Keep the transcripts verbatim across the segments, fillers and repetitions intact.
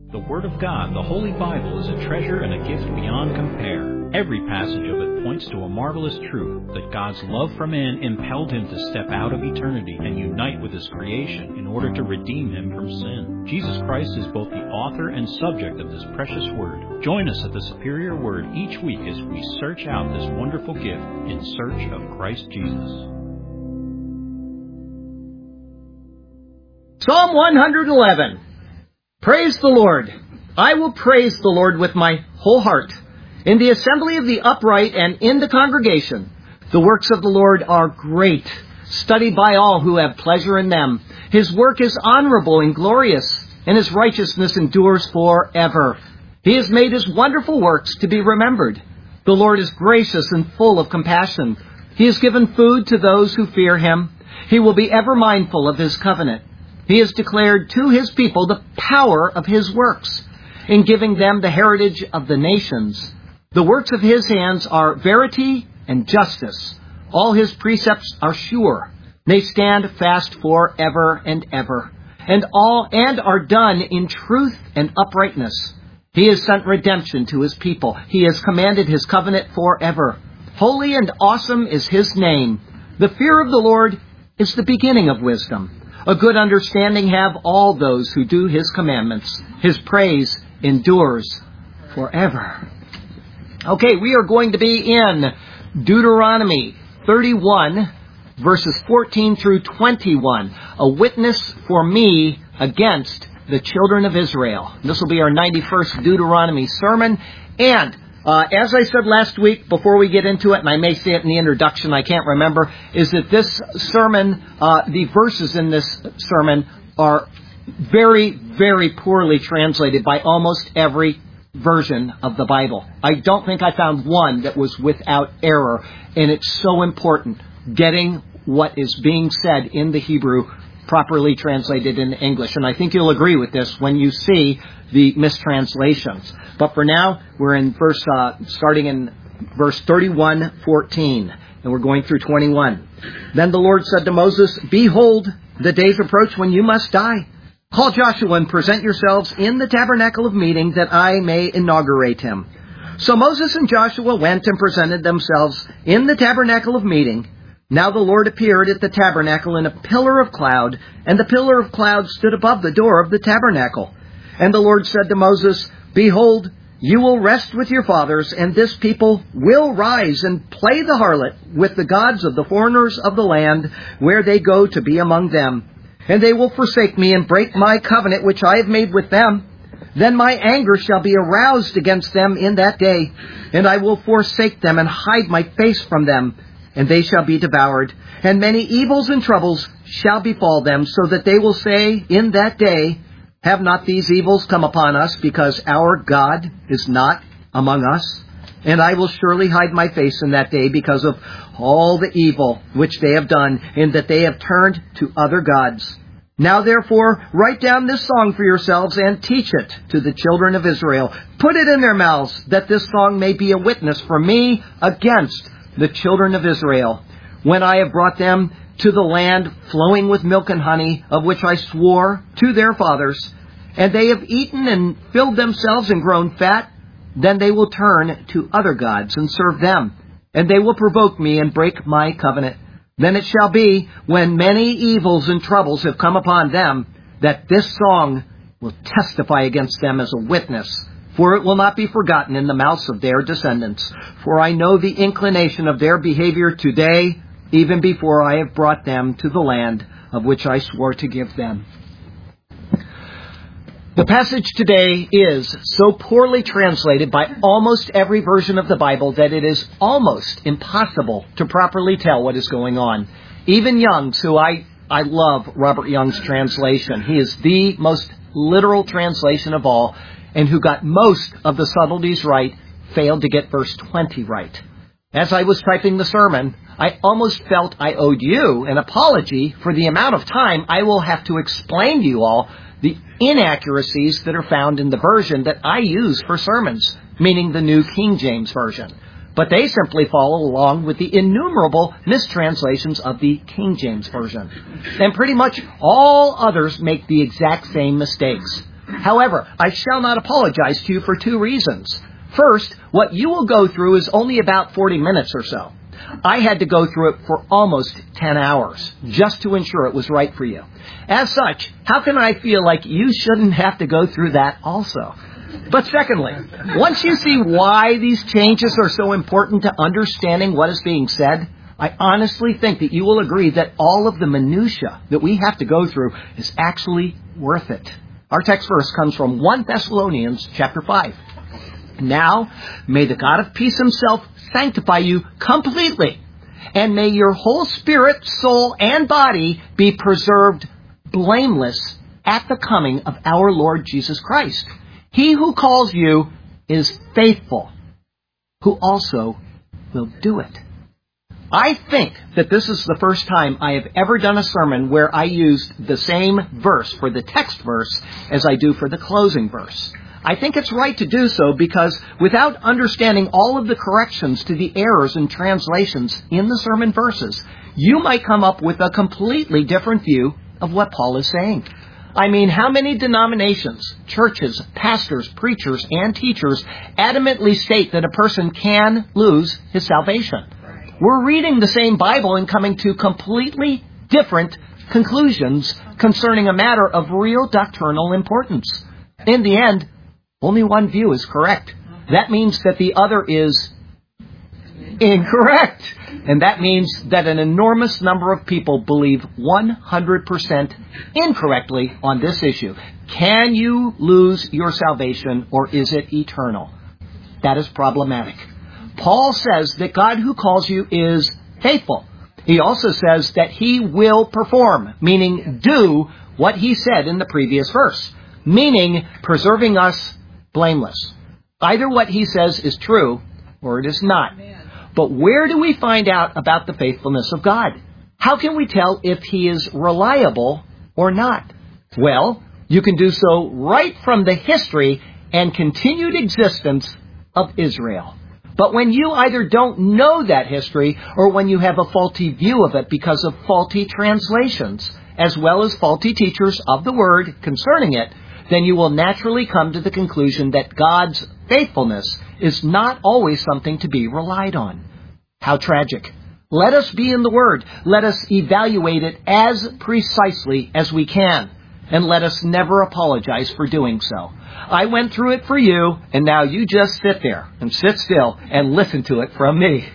The Word of God, the Holy Bible, is a treasure and a gift beyond compare. Every passage of it points to a marvelous truth that God's love for man impelled him to step out of eternity and unite with his creation in order to redeem him from sin. Jesus Christ is both the author and subject of this precious Word. Join us at the Superior Word each week as we search out this wonderful gift in search of Christ Jesus. Psalm one eleven. Praise the Lord. I will praise the Lord with my whole heart. In the assembly of the upright and in the congregation, the works of the Lord are great, studied by all who have pleasure in them. His work is honorable and glorious, and his righteousness endures forever. He has made his wonderful works to be remembered. The Lord is gracious and full of compassion. He has given food to those who fear him. He will be ever mindful of his covenant. He has declared to his people the power of his works, in giving them the heritage of the nations. The works of his hands are verity and justice. All his precepts are sure. They stand fast forever and ever, and all and are done in truth and uprightness. He has sent redemption to his people. He has commanded his covenant forever. Holy and awesome is his name. The fear of the Lord is the beginning of wisdom. A good understanding have all those who do his commandments. His praise endures forever. Okay, we are going to be in Deuteronomy thirty-one, verses fourteen through twenty-one. A witness for me against the children of Israel. This will be our ninety-first Deuteronomy sermon. And Uh, as I said last week, before we get into it, and I may say it in the introduction, I can't remember, is that this sermon, uh, the verses in this sermon are very, very poorly translated by almost every version of the Bible. I don't think I found one that was without error, and it's so important getting what is being said in the Hebrew properly translated in English. And I think you'll agree with this when you see the mistranslations. But for now, we're in verse, uh, starting in verse thirty-one fourteen, and we're going through twenty-one. Then the Lord said to Moses, Behold, the days approach when you must die. Call Joshua and present yourselves in the tabernacle of meeting, that I may inaugurate him. So Moses and Joshua went and presented themselves in the tabernacle of meeting. Now the Lord appeared at the tabernacle in a pillar of cloud, and the pillar of cloud stood above the door of the tabernacle. And the Lord said to Moses, Behold, you will rest with your fathers, and this people will rise and play the harlot with the gods of the foreigners of the land where they go to be among them. And they will forsake me and break my covenant which I have made with them. Then my anger shall be aroused against them in that day, and I will forsake them and hide my face from them, and they shall be devoured. And many evils and troubles shall befall them, so that they will say in that day, Have not these evils come upon us, because our God is not among us? And I will surely hide my face in that day, because of all the evil which they have done, in that they have turned to other gods. Now therefore, write down this song for yourselves, and teach it to the children of Israel. Put it in their mouths, that this song may be a witness for me against the children of Israel, when I have brought them to the land flowing with milk and honey, of which I swore to their fathers, and they have eaten and filled themselves and grown fat. Then they will turn to other gods and serve them, and they will provoke me and break my covenant. Then it shall be, when many evils and troubles have come upon them, that this song will testify against them as a witness. For it will not be forgotten in the mouths of their descendants. For I know the inclination of their behavior today, even before I have brought them to the land of which I swore to give them. The passage today is so poorly translated by almost every version of the Bible that it is almost impossible to properly tell what is going on. Even Young's, who I, I love Robert Young's translation. He is the most literal translation of all, and who got most of the subtleties right, failed to get verse twenty right. As I was typing the sermon, I almost felt I owed you an apology for the amount of time I will have to explain to you all the inaccuracies that are found in the version that I use for sermons, meaning the New King James Version. But they simply follow along with the innumerable mistranslations of the King James Version. And pretty much all others make the exact same mistakes. However, I shall not apologize to you for two reasons. First, what you will go through is only about forty minutes or so. I had to go through it for almost ten hours just to ensure it was right for you. As such, how can I feel like you shouldn't have to go through that also? But secondly, once you see why these changes are so important to understanding what is being said, I honestly think that you will agree that all of the minutia that we have to go through is actually worth it. Our text verse comes from First Thessalonians chapter five. Now, may the God of peace himself sanctify you completely, and may your whole spirit, soul, and body be preserved blameless at the coming of our Lord Jesus Christ. He who calls you is faithful, who also will do it. I think that this is the first time I have ever done a sermon where I used the same verse for the text verse as I do for the closing verse. I think it's right to do so because without understanding all of the corrections to the errors and translations in the sermon verses, you might come up with a completely different view of what Paul is saying. I mean, how many denominations, churches, pastors, preachers, and teachers adamantly state that a person can lose his salvation? We're reading the same Bible and coming to completely different conclusions concerning a matter of real doctrinal importance. In the end, only one view is correct. That means that the other is incorrect. And that means that an enormous number of people believe one hundred percent incorrectly on this issue. Can you lose your salvation, or is it eternal? That is problematic. Paul says that God who calls you is faithful. He also says that he will perform, meaning do what he said in the previous verse, meaning preserving us blameless. Either what he says is true or it is not. But where do we find out about the faithfulness of God? How can we tell if he is reliable or not? Well, you can do so right from the history and continued existence of Israel. But when you either don't know that history or when you have a faulty view of it because of faulty translations, as well as faulty teachers of the Word concerning it, then you will naturally come to the conclusion that God's faithfulness is not always something to be relied on. How tragic. Let us be in the Word. Let us evaluate it as precisely as we can. And let us never apologize for doing so. I went through it for you, and now you just sit there and sit still and listen to it from me.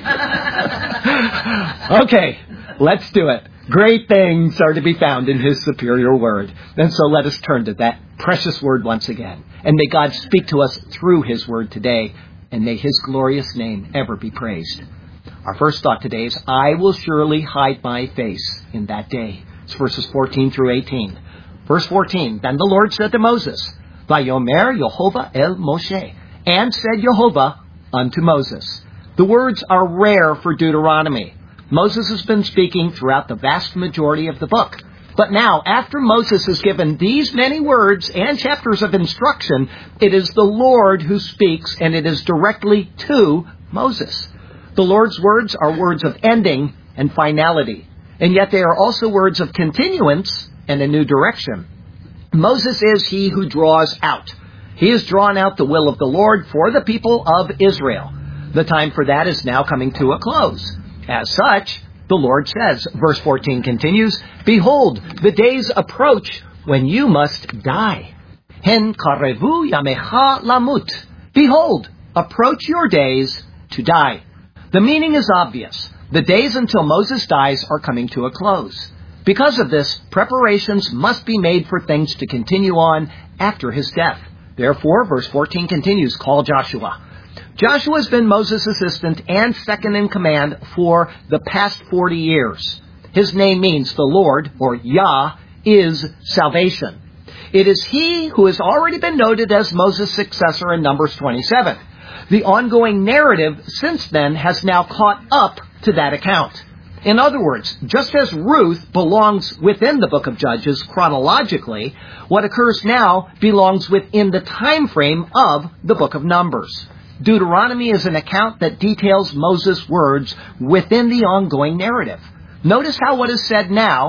Okay, let's do it. Great things are to be found in His superior Word. And so let us turn to that precious Word once again. And may God speak to us through His Word today, and may His glorious name ever be praised. Our first thought today is, I will surely hide my face in that day. It's verses fourteen through eighteen. Verse fourteen, Then the Lord said to Moses, Vayomer Yehovah el Moshe, and said Jehovah unto Moses. The words are rare for Deuteronomy. Moses has been speaking throughout the vast majority of the book. But now, after Moses has given these many words and chapters of instruction, it is the Lord who speaks, and it is directly to Moses. The Lord's words are words of ending and finality, and yet they are also words of continuance and a new direction. Moses is he who draws out. He has drawn out the will of the Lord for the people of Israel. The time for that is now coming to a close. As such, the Lord says, verse fourteen continues, Behold, the days approach when you must die. Hen karevu yamecha lamut. Behold, approach your days to die. The meaning is obvious. The days until Moses dies are coming to a close. Because of this, preparations must be made for things to continue on after his death. Therefore, verse fourteen continues, Call Joshua. Joshua has been Moses' assistant and second in command for the past forty years. His name means the Lord, or Yah, is salvation. It is he who has already been noted as Moses' successor in Numbers twenty-seven. The ongoing narrative since then has now caught up to that account. In other words, just as Ruth belongs within the book of Judges chronologically, what occurs now belongs within the time frame of the book of Numbers. Deuteronomy is an account that details Moses' words within the ongoing narrative. Notice how what is said now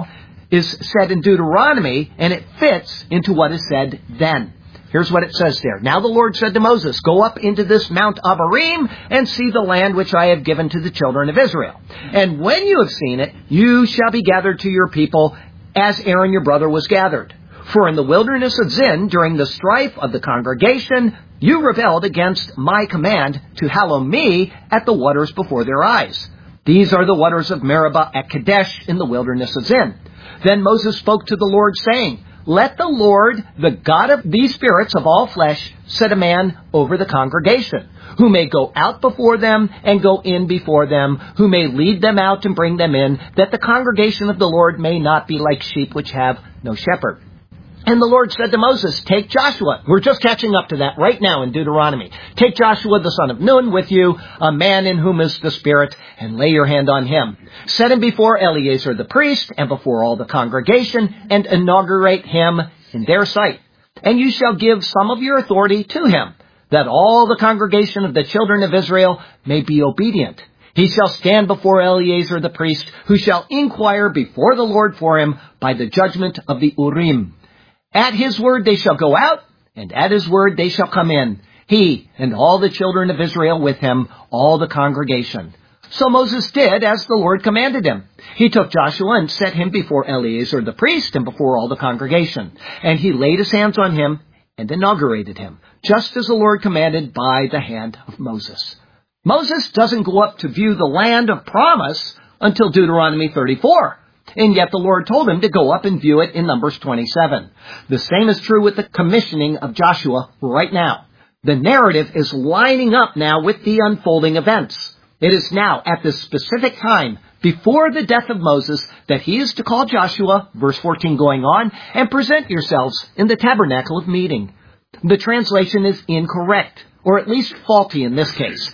is said in Deuteronomy, and it fits into what is said then. Here's what it says there. Now the Lord said to Moses, go up into this Mount Abarim and see the land which I have given to the children of Israel. And when you have seen it, you shall be gathered to your people as Aaron your brother was gathered. For in the wilderness of Zin, during the strife of the congregation, you rebelled against my command to hallow me at the waters before their eyes. These are the waters of Meribah at Kadesh in the wilderness of Zin. Then Moses spoke to the Lord, saying, let the Lord, the God of these spirits of all flesh, set a man over the congregation, who may go out before them and go in before them, who may lead them out and bring them in, that the congregation of the Lord may not be like sheep which have no shepherd. And the Lord said to Moses, take Joshua. We're just catching up to that right now in Deuteronomy. Take Joshua the son of Nun with you, a man in whom is the Spirit, and lay your hand on him. Set him before Eleazar the priest and before all the congregation, and inaugurate him in their sight. And you shall give some of your authority to him, that all the congregation of the children of Israel may be obedient. He shall stand before Eleazar the priest, who shall inquire before the Lord for him by the judgment of the Urim. At his word they shall go out, and at his word they shall come in, he and all the children of Israel with him, all the congregation. So Moses did as the Lord commanded him. He took Joshua and set him before Eleazar the priest and before all the congregation. And he laid his hands on him and inaugurated him, just as the Lord commanded by the hand of Moses. Moses doesn't go up to view the land of promise until Deuteronomy thirty-four. And yet the Lord told him to go up and view it in Numbers twenty-seven. The same is true with the commissioning of Joshua right now. The narrative is lining up now with the unfolding events. It is now at this specific time, before the death of Moses, that he is to call Joshua, verse fourteen going on, and present yourselves in the tabernacle of meeting. The translation is incorrect, or at least faulty in this case.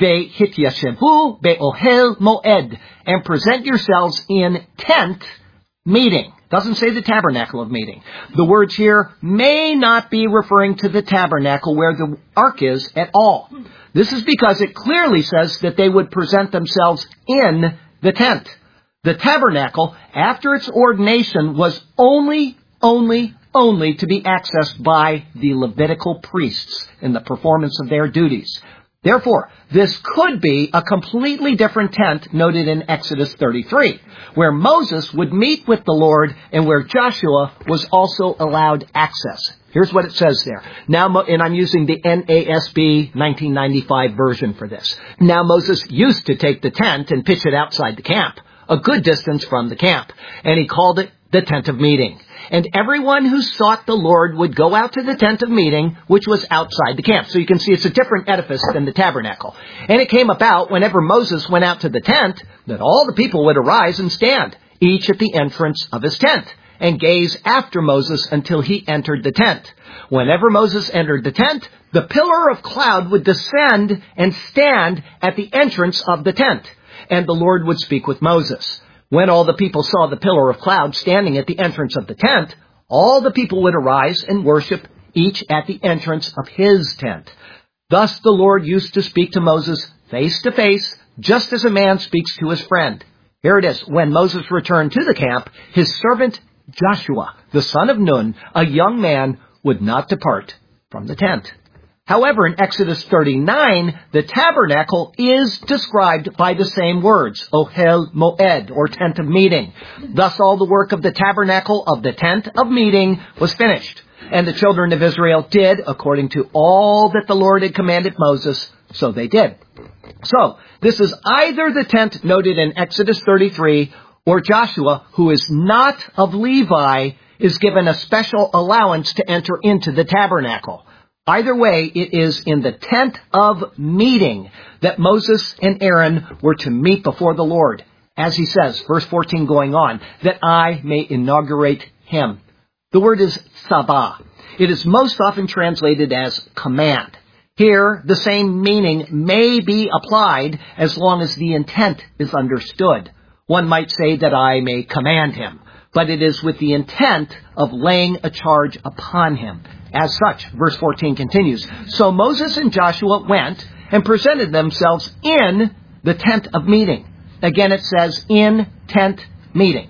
Vehityashevu be'ohel moed, and present yourselves in tent meeting. Doesn't say the tabernacle of meeting. The words here may not be referring to the tabernacle where the ark is at all. This is because it clearly says that they would present themselves in the tent. The tabernacle, after its ordination, was only, only, only to be accessed by the Levitical priests in the performance of their duties. Therefore, this could be a completely different tent noted in Exodus thirty-three, where Moses would meet with the Lord and where Joshua was also allowed access. Here's what it says there. Now, and I'm using the N A S B nineteen ninety-five version for this. Now Moses used to take the tent and pitch it outside the camp, a good distance from the camp, and he called it the tent of meeting. And everyone who sought the Lord would go out to the tent of meeting, which was outside the camp. So you can see it's a different edifice than the tabernacle. And it came about whenever Moses went out to the tent that all the people would arise and stand, each at the entrance of his tent, and gaze after Moses until he entered the tent. Whenever Moses entered the tent, the pillar of cloud would descend and stand at the entrance of the tent, and the Lord would speak with Moses. When all the people saw the pillar of cloud standing at the entrance of the tent, all the people would arise and worship, each at the entrance of his tent. Thus the Lord used to speak to Moses face to face, just as a man speaks to his friend. Here it is. When Moses returned to the camp, his servant Joshua, the son of Nun, a young man, would not depart from the tent. However, in Exodus thirty-nine, the tabernacle is described by the same words, Ohel Moed, or tent of meeting. Thus all the work of the tabernacle of the tent of meeting was finished. And the children of Israel did, according to all that the Lord had commanded Moses, so they did. So, this is either the tent noted in Exodus thirty-three, or Joshua, who is not of Levi, is given a special allowance to enter into the tabernacle. Either way, it is in the tent of meeting that Moses and Aaron were to meet before the Lord. As he says, verse fourteen going on, that I may inaugurate him. The word is sabah. It is most often translated as command. Here, the same meaning may be applied as long as the intent is understood. One might say that I may command him, but it is with the intent of laying a charge upon him. As such, verse fourteen continues, so Moses and Joshua went and presented themselves in the tent of meeting. Again, it says in tent meeting.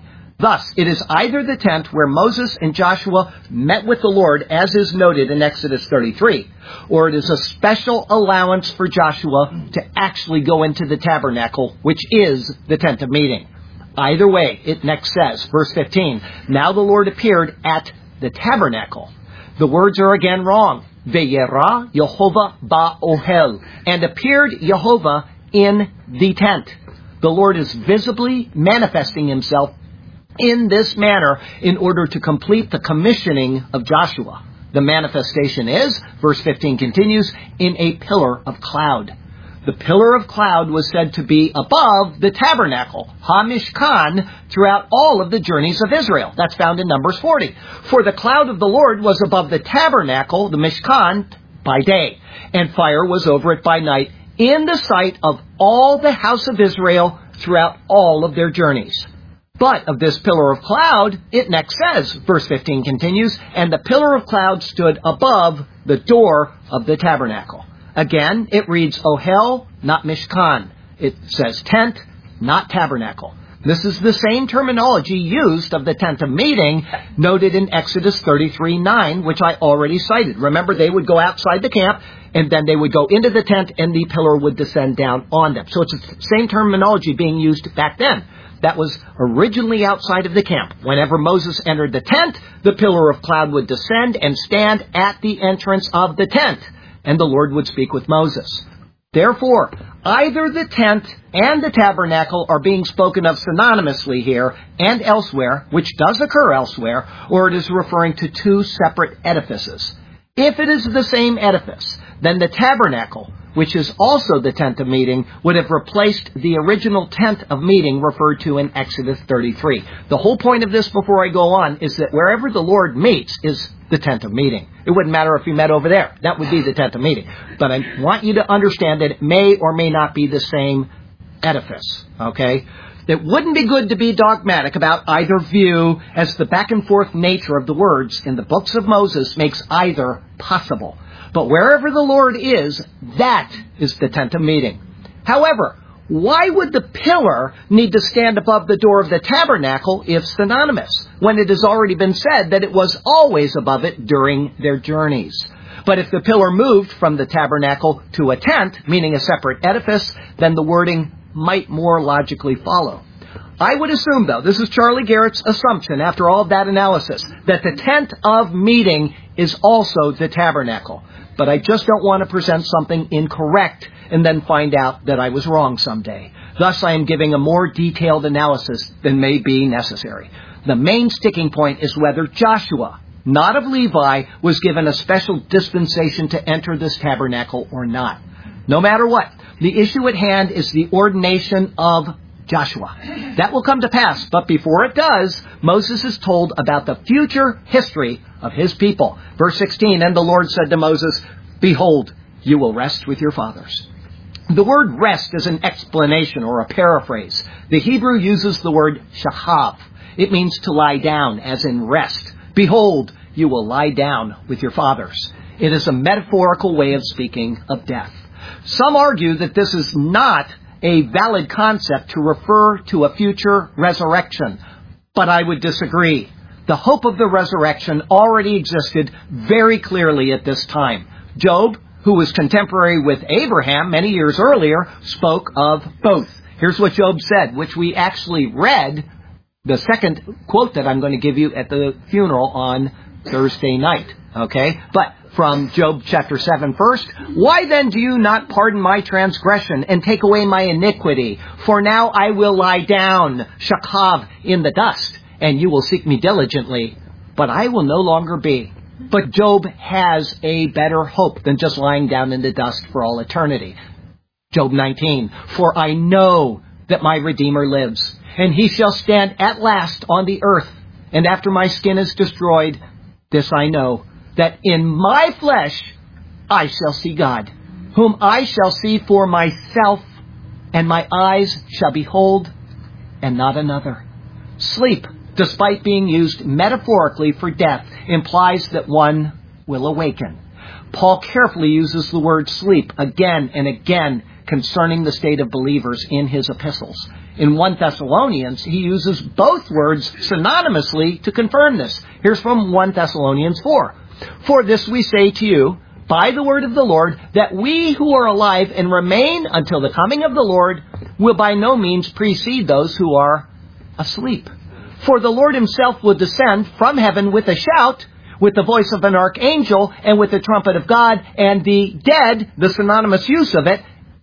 Thus, it is either the tent where Moses and Joshua met with the Lord, as is noted in Exodus thirty-three, or it is a special allowance for Joshua to actually go into the tabernacle, which is the tent of meeting. Either way, it next says, verse fifteen, now the Lord appeared at the tabernacle. The words are again wrong. Veyera Yehovah ba'ohel, and appeared Yehovah in the tent. The Lord is visibly manifesting himself in this manner in order to complete the commissioning of Joshua. The manifestation is, verse fifteen continues, in a pillar of cloud. The pillar of cloud was said to be above the tabernacle, HaMishkan, throughout all of the journeys of Israel. That's found in Numbers forty. For the cloud of the Lord was above the tabernacle, the Mishkan, by day, and fire was over it by night, in the sight of all the house of Israel throughout all of their journeys. But of this pillar of cloud, it next says, verse fifteen continues, and the pillar of cloud stood above the door of the tabernacle. Again, it reads Ohel, not Mishkan. It says tent, not tabernacle. This is the same terminology used of the tent of meeting noted in Exodus thirty-three nine, which I already cited. Remember, they would go outside the camp, and then they would go into the tent, and the pillar would descend down on them. So it's the same terminology being used back then. That was originally outside of the camp. Whenever Moses entered the tent, the pillar of cloud would descend and stand at the entrance of the tent, and the Lord would speak with Moses. Therefore, either the tent and the tabernacle are being spoken of synonymously here and elsewhere, which does occur elsewhere, or it is referring to two separate edifices. If it is the same edifice, then the tabernacle, which is also the tent of meeting, would have replaced the original tent of meeting referred to in Exodus thirty-three. The whole point of this, before I go on, is that wherever the Lord meets is the tent of meeting. It wouldn't matter if he met over there. That would be the tent of meeting. But I want you to understand that it may or may not be the same edifice, okay? It wouldn't be good to be dogmatic about either view, as the back and forth nature of the words in the books of Moses makes either possible. But wherever the Lord is, that is the tent of meeting. However, why would the pillar need to stand above the door of the tabernacle if synonymous, when it has already been said that it was always above it during their journeys? But if the pillar moved from the tabernacle to a tent, meaning a separate edifice, then the wording might more logically follow. I would assume, though, this is Charlie Garrett's assumption after all of that analysis, that the tent of meeting is also the tabernacle. But I just don't want to present something incorrect and then find out that I was wrong someday. Thus, I am giving a more detailed analysis than may be necessary. The main sticking point is whether Joshua, not of Levi, was given a special dispensation to enter this tabernacle or not. No matter what, the issue at hand is the ordination of Joshua. That will come to pass, but before it does, Moses is told about the future history of his people. Verse sixteen, and the Lord said to Moses, behold, you will rest with your fathers. The word rest is an explanation or a paraphrase. The Hebrew uses the word shachav. It means to lie down, as in rest. Behold, you will lie down with your fathers. It is a metaphorical way of speaking of death. Some argue that this is not a valid concept to refer to a future resurrection, but I would disagree. The hope of the resurrection already existed very clearly at this time. Job, who was contemporary with Abraham many years earlier, spoke of both. Here's what Job said, which we actually read, the second quote that I'm going to give you at the funeral on Thursday night. Okay? But from Job chapter seven first, why then do you not pardon my transgression and take away my iniquity? For now I will lie down, shakav, in the dust, and you will seek me diligently, but I will no longer be. But Job has a better hope than just lying down in the dust for all eternity. Job nineteen, for I know that my Redeemer lives, and he shall stand at last on the earth. And after my skin is destroyed, this I know, that in my flesh I shall see God, whom I shall see for myself, and my eyes shall behold, and not another. Sleep, despite being used metaphorically for death, implies that one will awaken. Paul carefully uses the word sleep again and again concerning the state of believers in his epistles. In First Thessalonians, he uses both words synonymously to confirm this. Here's from First Thessalonians four. For this we say to you, by the word of the Lord, that we who are alive and remain until the coming of the Lord will by no means precede those who are asleep. For the Lord himself will descend from heaven with a shout, with the voice of an archangel, and with the trumpet of God, and the dead, the synonymous use of it,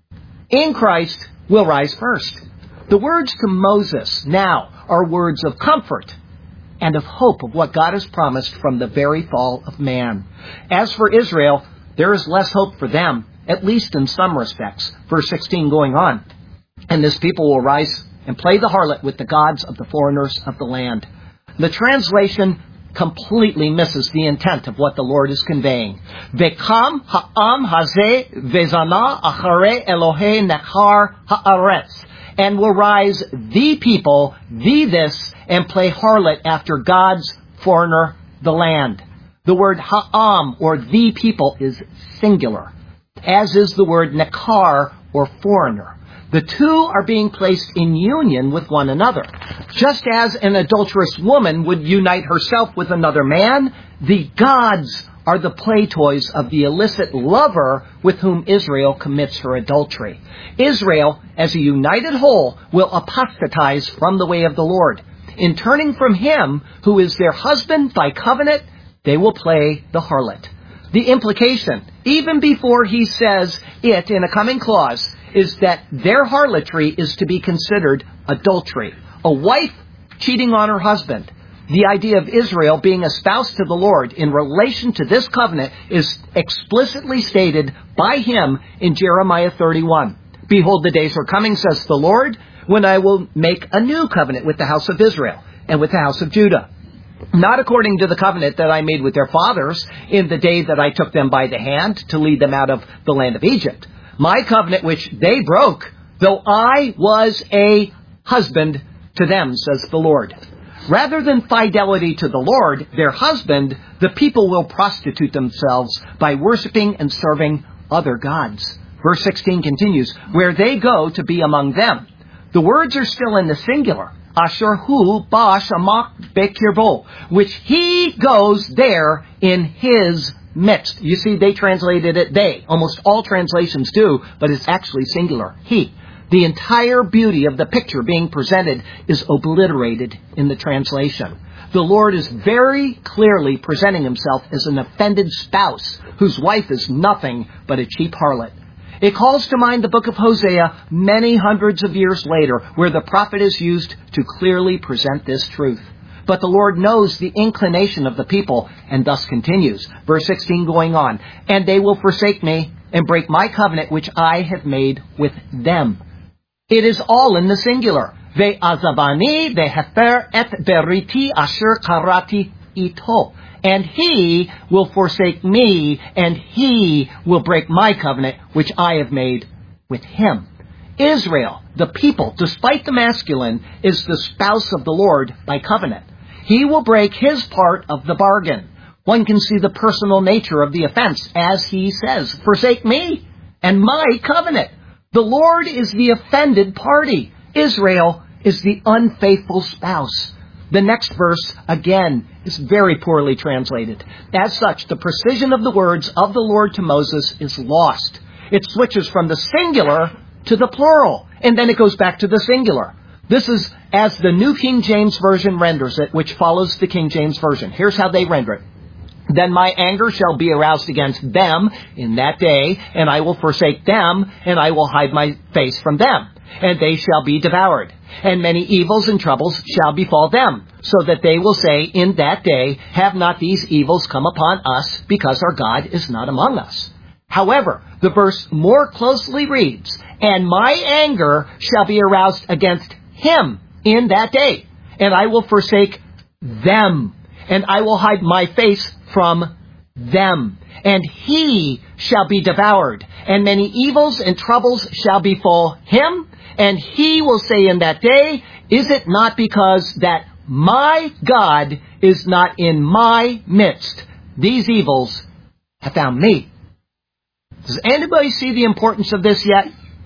in Christ will rise first. The words to Moses now are words of comfort and of hope of what God has promised from the very fall of man. As for Israel, there is less hope for them, at least in some respects. Verse sixteen going on. And this people will rise and play the harlot with the gods of the foreigners of the land. The translation completely misses the intent of what the Lord is conveying. Vekam ha'am hazeh vezana acharei Elohei nechar ha'aretz. And will rise the people, the this, and play harlot after God's foreigner, the land. The word ha'am, or the people, is singular, as is the word nekar, or foreigner. The two are being placed in union with one another. Just as an adulterous woman would unite herself with another man, the gods are the play toys of the illicit lover with whom Israel commits her adultery. Israel, as a united whole, will apostatize from the way of the Lord. In turning from him, who is their husband by covenant, they will play the harlot. The implication, even before he says it in a coming clause, is that their harlotry is to be considered adultery. A wife cheating on her husband. The idea of Israel being espoused to the Lord in relation to this covenant is explicitly stated by him in Jeremiah thirty-one. Behold, the days are coming, says the Lord, when I will make a new covenant with the house of Israel and with the house of Judah. Not according to the covenant that I made with their fathers in the day that I took them by the hand to lead them out of the land of Egypt. My covenant which they broke, though I was a husband to them, says the Lord. Rather than fidelity to the Lord, their husband, the people will prostitute themselves by worshiping and serving other gods. Verse sixteen continues, where they go to be among them. The words are still in the singular. Asher hu ba shamak bekirbo, which he goes there in his midst. You see, they translated it they. Almost all translations do, but it's actually singular. He. The entire beauty of the picture being presented is obliterated in the translation. The Lord is very clearly presenting himself as an offended spouse whose wife is nothing but a cheap harlot. It calls to mind the book of Hosea many hundreds of years later, where the prophet is used to clearly present this truth. But the Lord knows the inclination of the people, and thus continues. Verse sixteen going on, and they will forsake me and break my covenant which I have made with them. It is all in the singular. Ve'azavani ve'hefer et beriti asher karati ito. And he will forsake me, and he will break my covenant, which I have made with him. Israel, the people, despite the masculine, is the spouse of the Lord by covenant. He will break his part of the bargain. One can see the personal nature of the offense, as he says, forsake me and my covenant. The Lord is the offended party. Israel is the unfaithful spouse. The next verse, again, is very poorly translated. As such, the precision of the words of the Lord to Moses is lost. It switches from the singular to the plural, and then it goes back to the singular. This is as the New King James Version renders it, which follows the King James Version. Here's how they render it. Then my anger shall be aroused against them in that day, and I will forsake them, and I will hide my face from them, and they shall be devoured. And many evils and troubles shall befall them, so that they will say in that day, have not these evils come upon us, because our God is not among us? However, the verse more closely reads, and my anger shall be aroused against him in that day, and I will forsake them, and I will hide my face from them, and he shall be devoured, and many evils and troubles shall befall him, and he will say in that day, is it not because that my God is not in my midst? These evils have found me. Does anybody see the importance of this yet?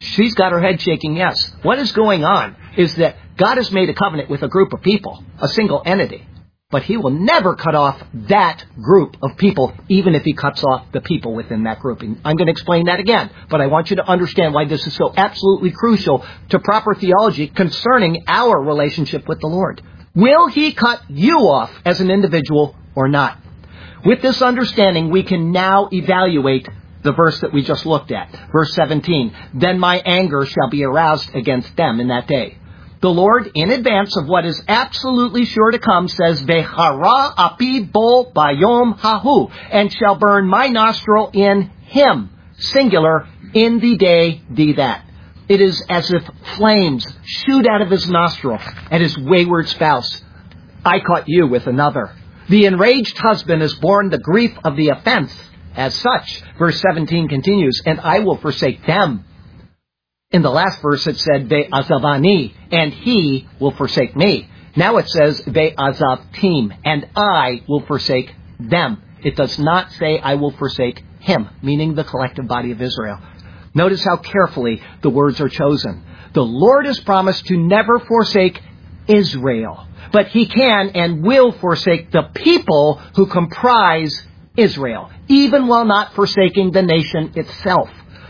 She's got her head shaking yes. What is going on is that God has made a covenant with a group of people, a single entity. But he will never cut off that group of people, even if he cuts off the people within that grouping. I'm going to explain that again, but I want you to understand why this is so absolutely crucial to proper theology concerning our relationship with the Lord. Will he cut you off as an individual or not? With this understanding, we can now evaluate the verse that we just looked at. Verse seventeen, then my anger shall be aroused against them in that day. The Lord, in advance of what is absolutely sure to come, says, Vehara api bo bayom hahu, and shall burn my nostril in him, singular, in the day de that. It is as if flames shoot out of his nostril at his wayward spouse. I caught you with another. The enraged husband has borne the grief of the offense. As such, verse seventeen continues, and I will forsake them. In the last verse it said, Ve'azavani, and he will forsake me. Now it says, Ve'azavtim, and I will forsake them. It does not say, I will forsake him, meaning the collective body of Israel. Notice how carefully the words are chosen. The Lord has promised to never forsake Israel, but he can and will forsake the people who comprise Israel, even while not forsaking the nation itself.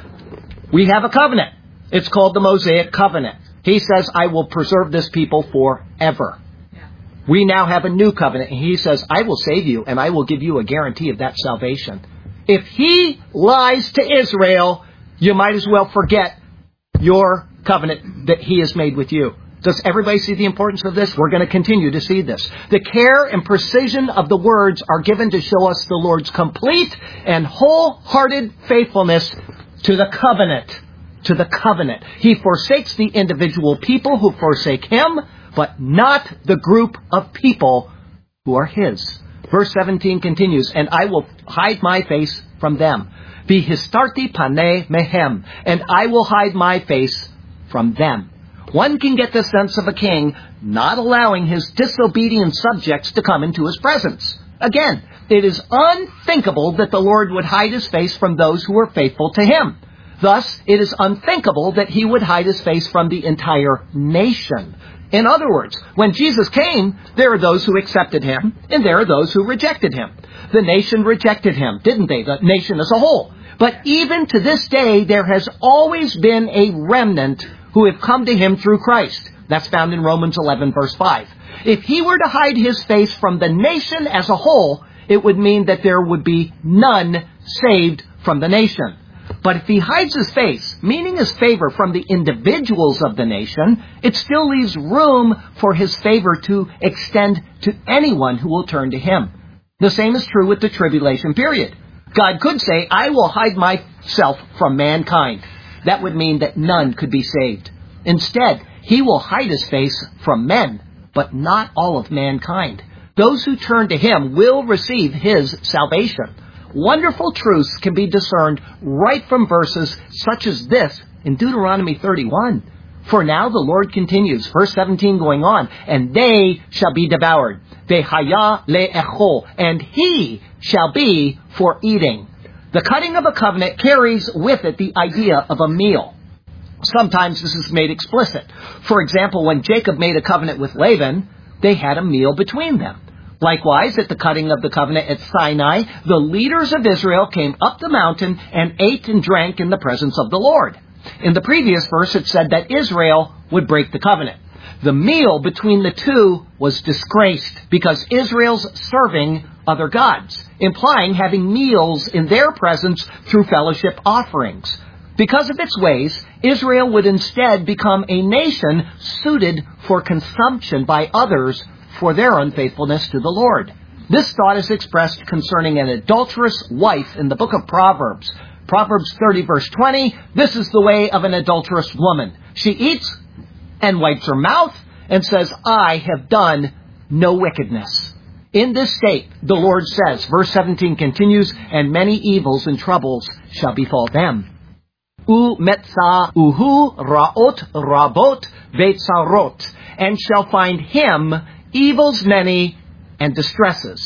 We have a covenant. It's called the Mosaic Covenant. He says, I will preserve this people forever. Yeah. We now have a new covenant, and he says, I will save you, and I will give you a guarantee of that salvation. If he lies to Israel, you might as well forget your covenant that he has made with you. Does everybody see the importance of this? We're going to continue to see this. The care and precision of the words are given to show us the Lord's complete and wholehearted faithfulness to the covenant. To the covenant. He forsakes the individual people who forsake him, but not the group of people who are his. Verse seventeen continues, and I will hide my face from them. Vihistarti paneh mehem, and I will hide my face from them. One can get the sense of a king not allowing his disobedient subjects to come into his presence. Again, it is unthinkable that the Lord would hide his face from those who are faithful to him. Thus, it is unthinkable that he would hide his face from the entire nation. In other words, when Jesus came, there are those who accepted him, and there are those who rejected him. The nation rejected him, didn't they? The nation as a whole. But even to this day, there has always been a remnant who have come to him through Christ. That's found in Romans eleven, verse five. If he were to hide his face from the nation as a whole, it would mean that there would be none saved from the nation. But if he hides his face, meaning his favor from the individuals of the nation, it still leaves room for his favor to extend to anyone who will turn to him. The same is true with the tribulation period. God could say, I will hide myself from mankind. That would mean that none could be saved. Instead, he will hide his face from men, but not all of mankind. Those who turn to him will receive his salvation. Wonderful truths can be discerned right from verses such as this in Deuteronomy thirty-one. For now the Lord continues, verse seventeen going on, and they shall be devoured. Vehaya le'echol, and he shall be for eating. The cutting of a covenant carries with it the idea of a meal. Sometimes this is made explicit. For example, when Jacob made a covenant with Laban, they had a meal between them. Likewise, at the cutting of the covenant at Sinai, the leaders of Israel came up the mountain and ate and drank in the presence of the Lord. In the previous verse, it said that Israel would break the covenant. The meal between the two was disgraced because Israel's serving other gods, implying having meals in their presence through fellowship offerings. Because of its ways, Israel would instead become a nation suited for consumption by others for their unfaithfulness to the Lord. This thought is expressed concerning an adulterous wife in the book of Proverbs. Proverbs thirty, verse twenty, this is the way of an adulterous woman. She eats and wipes her mouth and says, I have done no wickedness. In this state, the Lord says, verse seventeen continues, and many evils and troubles shall befall them. U metza uhu raot rabot vetzarot, and shall find him evils many and distresses.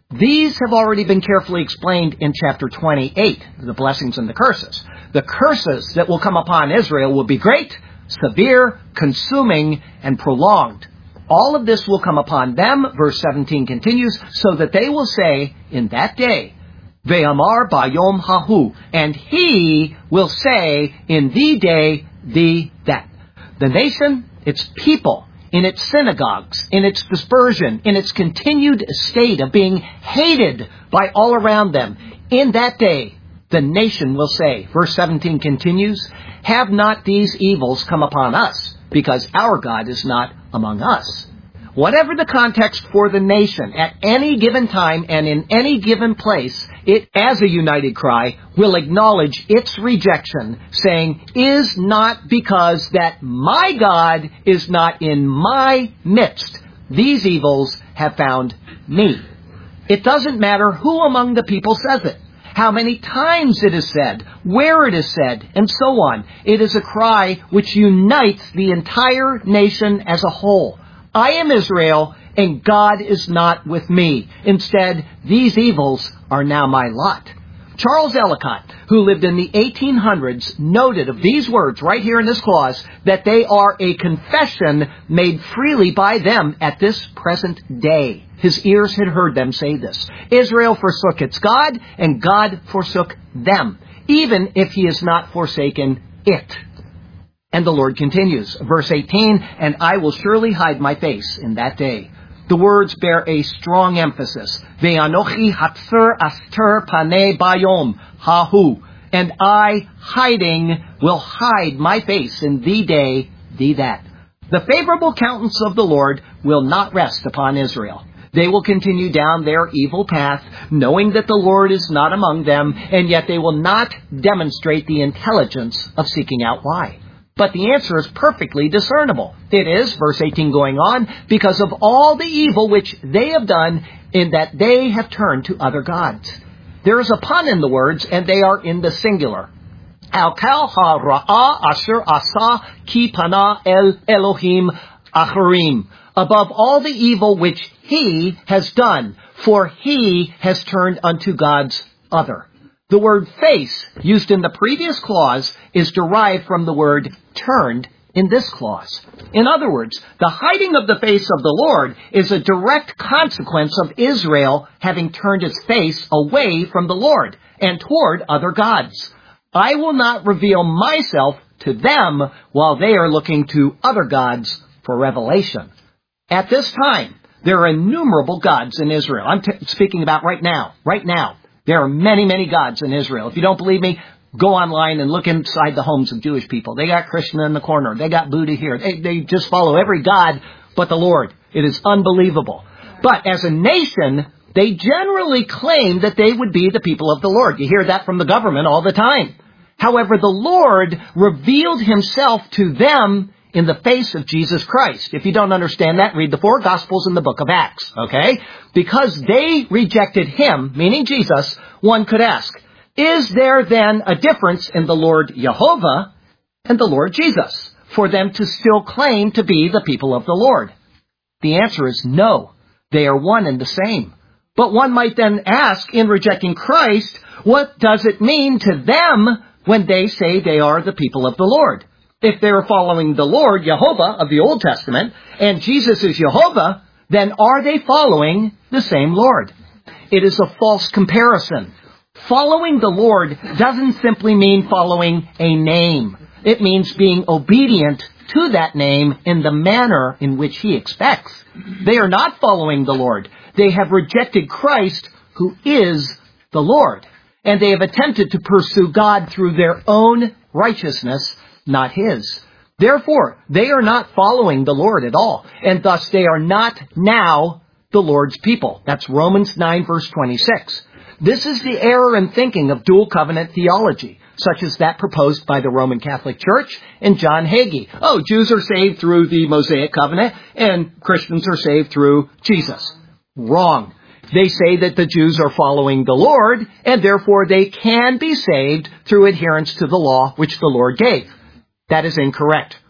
These have already been carefully explained in chapter twenty-eight, the blessings and the curses. The curses that will come upon Israel will be great, severe, consuming, and prolonged. All of this will come upon them, verse seventeen continues, so that they will say in that day, Ve'amar bayom hahu, and he will say in the day, the that. The nation, its people, in its synagogues, in its dispersion, in its continued state of being hated by all around them, in that day, the nation will say, verse seventeen continues, have not these evils come upon us, because our God is not among us. Whatever the context for the nation, at any given time and in any given place, it, as a united cry, will acknowledge its rejection, saying, is not because that my God is not in my midst. These evils have found me. It doesn't matter who among the people says it, how many times it is said, where it is said, and so on. It is a cry which unites the entire nation as a whole. I am Israel, and God is not with me. Instead, these evils are now my lot. Charles Ellicott, who lived in the eighteen hundreds, noted of these words right here in this clause that they are a confession made freely by them at this present day. His ears had heard them say this. Israel forsook its God, and God forsook them, even if he has not forsaken it. And the Lord continues, verse eighteen, and I will surely hide my face in that day. The words bear a strong emphasis. Ve'anochi hatzer aster panei bayom hahu. And I, hiding, will hide my face in the day, the that. The favorable countenance of the Lord will not rest upon Israel. They will continue down their evil path, knowing that the Lord is not among them, and yet they will not demonstrate the intelligence of seeking out why. But the answer is perfectly discernible. It is, verse eighteen going on, because of all the evil which they have done, in that they have turned to other gods. There is a pun in the words, and they are in the singular. Al kal ha-ra'ah asher asa ki pana el Elohim acharim. Above all the evil which he has done, for he has turned unto gods other. The word face, used in the previous clause, is derived from the word turned in this clause. In other words, the hiding of the face of the Lord is a direct consequence of Israel having turned its face away from the Lord and toward other gods. I will not reveal myself to them while they are looking to other gods for revelation. At this time, there are innumerable gods in Israel. I'm t- speaking about right now, right now. There are many, many gods in Israel. If you don't believe me, go online and look inside the homes of Jewish people. They got Krishna in the corner. They got Buddha here. They, they just follow every god but the Lord. It is unbelievable. But as a nation, they generally claim that they would be the people of the Lord. You hear that from the government all the time. However, the Lord revealed himself to them in the face of Jesus Christ. If you don't understand that, read the four Gospels and the book of Acts, okay? Because they rejected him, meaning Jesus, one could ask, is there then a difference in the Lord Jehovah and the Lord Jesus for them to still claim to be the people of the Lord? The answer is no. They are one and the same. But one might then ask, in rejecting Christ, what does it mean to them when they say they are the people of the Lord? If they're following the Lord, Jehovah, of the Old Testament, and Jesus is Jehovah, then are they following the same Lord? It is a false comparison. Following the Lord doesn't simply mean following a name. It means being obedient to that name in the manner in which he expects. They are not following the Lord. They have rejected Christ, who is the Lord. And they have attempted to pursue God through their own righteousness, not his. Therefore, they are not following the Lord at all, and thus they are not now the Lord's people. That's Romans nine, verse twenty-six. This is the error in thinking of dual covenant theology, such as that proposed by the Roman Catholic Church and John Hagee. Oh, Jews are saved through the Mosaic covenant, and Christians are saved through Jesus. Wrong. They say that the Jews are following the Lord, and therefore they can be saved through adherence to the law which the Lord gave. That is incorrect.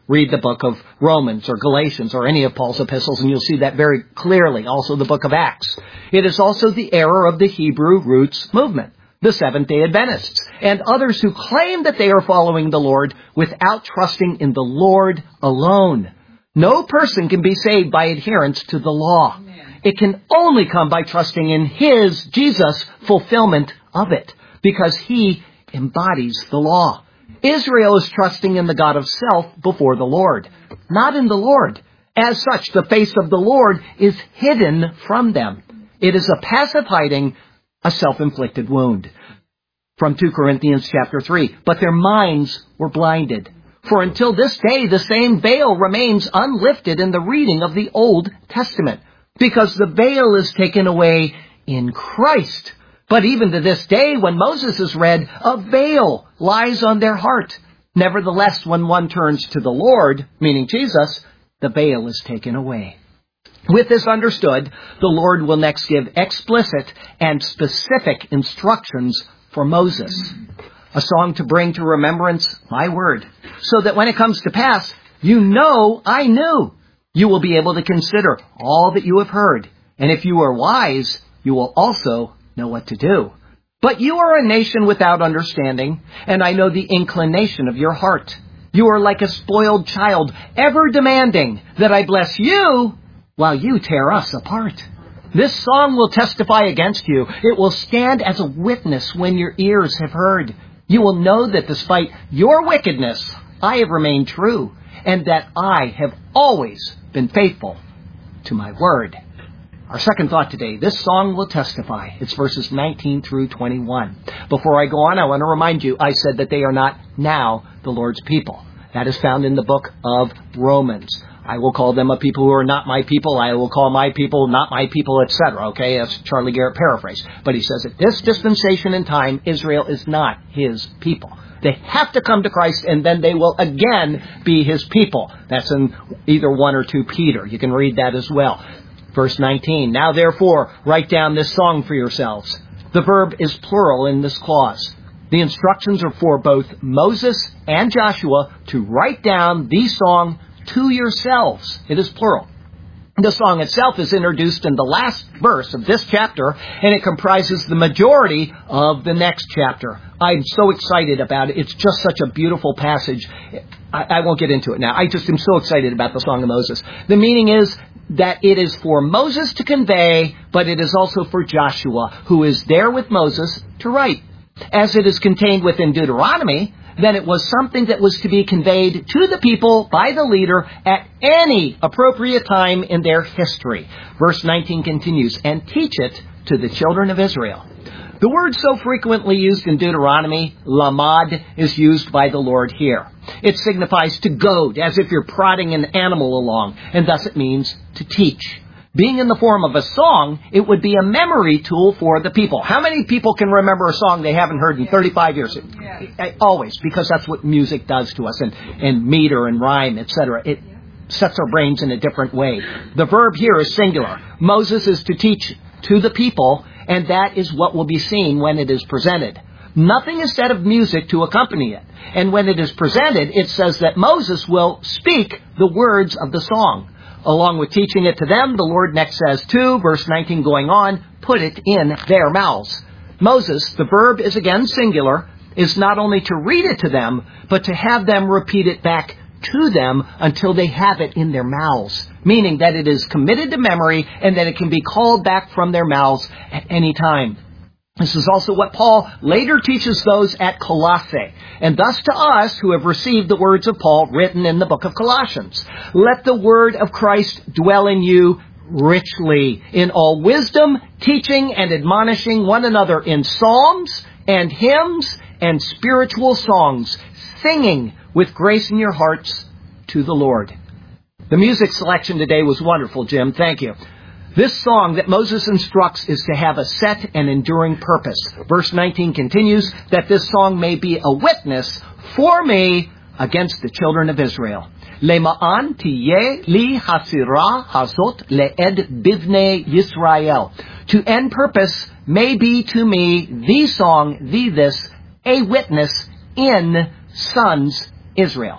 Read the book of Romans or Galatians or any of Paul's epistles, and you'll see that very clearly. Also the book of Acts. It is also the error of the Hebrew roots movement, the Seventh-day Adventists, and others who claim that they are following the Lord without trusting in the Lord alone. No person can be saved by adherence to the law. It can only come by trusting in His, Jesus, fulfillment of it, because He embodies the law. Israel is trusting in the God of self before the Lord, not in the Lord. As such, the face of the Lord is hidden from them. It is a passive hiding, a self-inflicted wound. From two Corinthians chapter three, but their minds were blinded. For until this day, the same veil remains unlifted in the reading of the Old Testament, because the veil is taken away in Christ. But even to this day, when Moses is read, a veil lies on their heart. Nevertheless, when one turns to the Lord, meaning Jesus, the veil is taken away. With this understood, the Lord will next give explicit and specific instructions for Moses. A song to bring to remembrance my word, so that when it comes to pass, you know I knew. You will be able to consider all that you have heard. And if you are wise, you will also know what to do. But you are a nation without understanding, and I know the inclination of your heart. You are like a spoiled child, ever demanding that I bless you while you tear us apart. This song will testify against you. It will stand as a witness when your ears have heard. You will know that despite your wickedness, I have remained true, and that I have always been faithful to my word. Our second thought today, this song will testify. It's verses nineteen through twenty-one. Before I go on, I want to remind you, I said that they are not now the Lord's people. That is found in the book of Romans. I will call them a people who are not my people. I will call my people not my people, et cetera. Okay, that's Charlie Garrett paraphrase. But he says at this dispensation in time, Israel is not His people. They have to come to Christ, and then they will again be His people. That's in either one or two Peter. You can read that as well. Verse nineteen, now therefore, write down this song for yourselves. The verb is plural in this clause. The instructions are for both Moses and Joshua to write down the song to yourselves. It is plural. The song itself is introduced in the last verse of this chapter, and it comprises the majority of the next chapter. I'm so excited about it. It's just such a beautiful passage. I, I won't get into it now. I just am so excited about the Song of Moses. The meaning is that it is for Moses to convey, but it is also for Joshua, who is there with Moses, to write. As it is contained within Deuteronomy, then it was something that was to be conveyed to the people by the leader at any appropriate time in their history. Verse nineteen continues, and teach it to the children of Israel. The word so frequently used in Deuteronomy, lamad, is used by the Lord here. It signifies to goad, as if you're prodding an animal along, and thus it means to teach. Being in the form of a song, it would be a memory tool for the people. How many people can remember a song they haven't heard in thirty-five years? Yeah. Always, because that's what music does to us, and, and meter and rhyme, et cetera. It sets our brains in a different way. The verb here is singular. Moses is to teach to the people, and that is what will be seen when it is presented. Nothing is said of music to accompany it. And when it is presented, it says that Moses will speak the words of the song. Along with teaching it to them, the Lord next says to, verse nineteen going on, put it in their mouths. Moses, the verb is again singular, is not only to read it to them, but to have them repeat it back to them until they have it in their mouths, meaning that it is committed to memory and that it can be called back from their mouths at any time. This is also what Paul later teaches those at Colossae, and thus to us who have received the words of Paul written in the book of Colossians. Let the word of Christ dwell in you richly, in all wisdom, teaching and admonishing one another in psalms and hymns and spiritual songs, singing with grace in your hearts to the Lord. The music selection today was wonderful, Jim. Thank you. This song that Moses instructs is to have a set and enduring purpose. Verse nineteen continues that this song may be a witness for me against the children of Israel. Lema'an tiye li hasira hazot le'ed bivnei Yisrael. To end purpose may be to me the song, the this, a witness in sons Israel.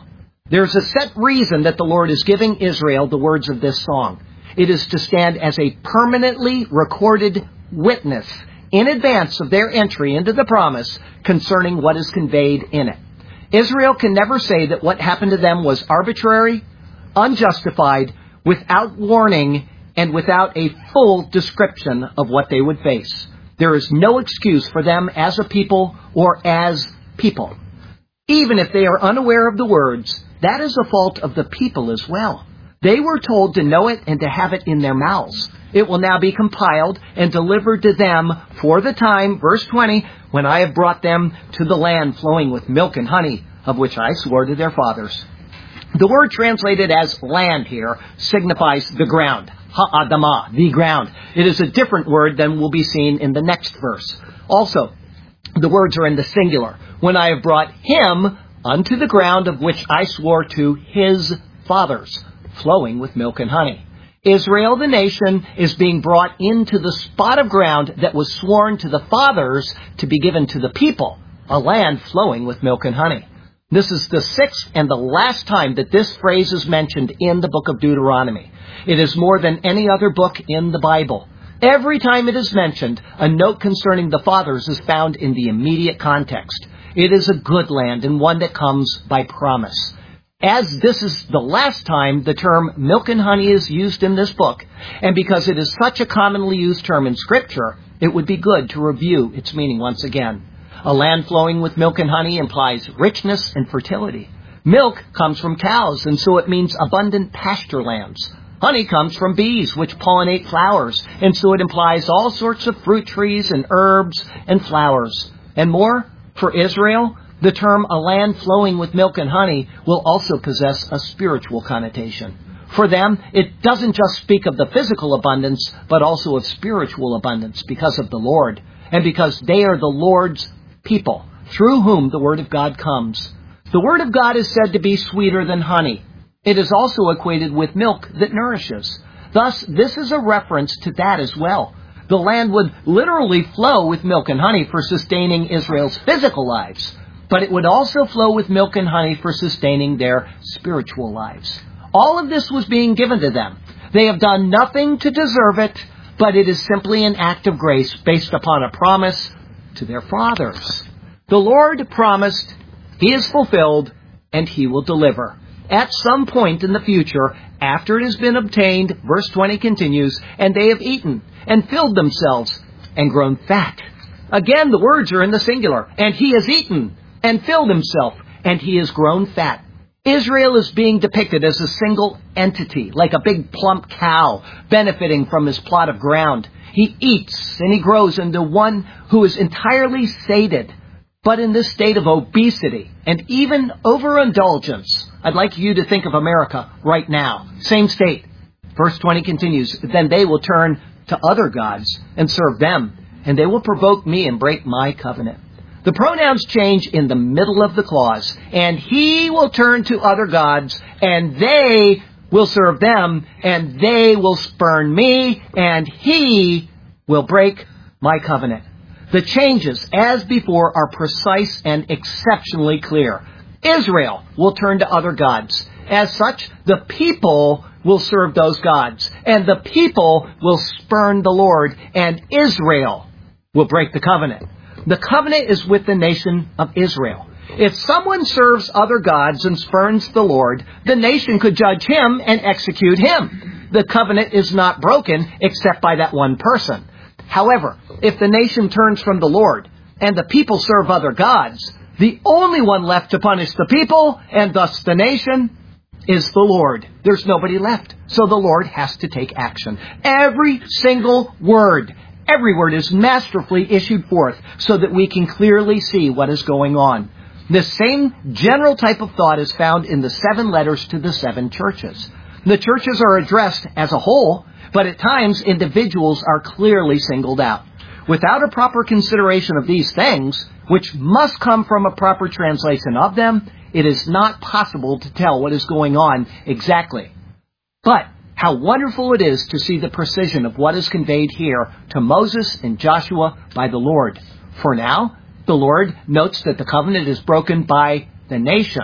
There's a set reason that the Lord is giving Israel the words of this song. It is to stand as a permanently recorded witness in advance of their entry into the promise concerning what is conveyed in it. Israel can never say that what happened to them was arbitrary, unjustified, without warning, and without a full description of what they would face. There is no excuse for them as a people or as people. Even if they are unaware of the words, that is a fault of the people as well. They were told to know it and to have it in their mouths. It will now be compiled and delivered to them for the time, verse twenty, when I have brought them to the land flowing with milk and honey, of which I swore to their fathers. The word translated as land here signifies the ground, ha'adamah, the ground. It is a different word than will be seen in the next verse. Also, the words are in the singular. When I have brought him unto the ground of which I swore to his fathers, flowing with milk and honey. Israel, the nation, is being brought into the spot of ground that was sworn to the fathers to be given to the people, a land flowing with milk and honey. This is the sixth and the last time that this phrase is mentioned in the book of Deuteronomy. It is more than any other book in the Bible. Every time it is mentioned, a note concerning the fathers is found in the immediate context. It is a good land and one that comes by promise. As this is the last time the term milk and honey is used in this book, and because it is such a commonly used term in Scripture, it would be good to review its meaning once again. A land flowing with milk and honey implies richness and fertility. Milk comes from cows, and so it means abundant pasture lands. Honey comes from bees, which pollinate flowers, and so it implies all sorts of fruit trees and herbs and flowers. And more, for Israel, the term a land flowing with milk and honey will also possess a spiritual connotation. For them, it doesn't just speak of the physical abundance, but also of spiritual abundance because of the Lord, and because they are the Lord's people, through whom the Word of God comes. The Word of God is said to be sweeter than honey. It is also equated with milk that nourishes. Thus, this is a reference to that as well. The land would literally flow with milk and honey for sustaining Israel's physical lives, but it would also flow with milk and honey for sustaining their spiritual lives. All of this was being given to them. They have done nothing to deserve it, but it is simply an act of grace based upon a promise to their fathers. The Lord promised, He is fulfilled, and He will deliver. At some point in the future, after it has been obtained, verse twenty continues, and they have eaten and filled themselves and grown fat. Again, the words are in the singular, and he has eaten and filled himself, and he has grown fat. Israel is being depicted as a single entity, like a big plump cow, benefiting from his plot of ground. He eats and he grows into one who is entirely sated, but in this state of obesity and even overindulgence. I'd like you to think of America right now. Same state. Verse twenty continues, then they will turn to other gods and serve them, and they will provoke me and break my covenant. The pronouns change in the middle of the clause, and he will turn to other gods, and they will serve them, and they will spurn me, and he will break my covenant. The changes, as before, are precise and exceptionally clear. Israel will turn to other gods. As such, the people will serve those gods, and the people will spurn the Lord, and Israel will break the covenant. The covenant is with the nation of Israel. If someone serves other gods and spurns the Lord, the nation could judge him and execute him. The covenant is not broken except by that one person. However, if the nation turns from the Lord and the people serve other gods, the only one left to punish the people, and thus the nation, is the Lord. There's nobody left. So the Lord has to take action. Every single word, every word is masterfully issued forth so that we can clearly see what is going on. This same general type of thought is found in the seven letters to the seven churches. The churches are addressed as a whole, but at times individuals are clearly singled out. Without a proper consideration of these things, which must come from a proper translation of them, it is not possible to tell what is going on exactly. But how wonderful it is to see the precision of what is conveyed here to Moses and Joshua by the Lord. For now, the Lord notes that the covenant is broken by the nation.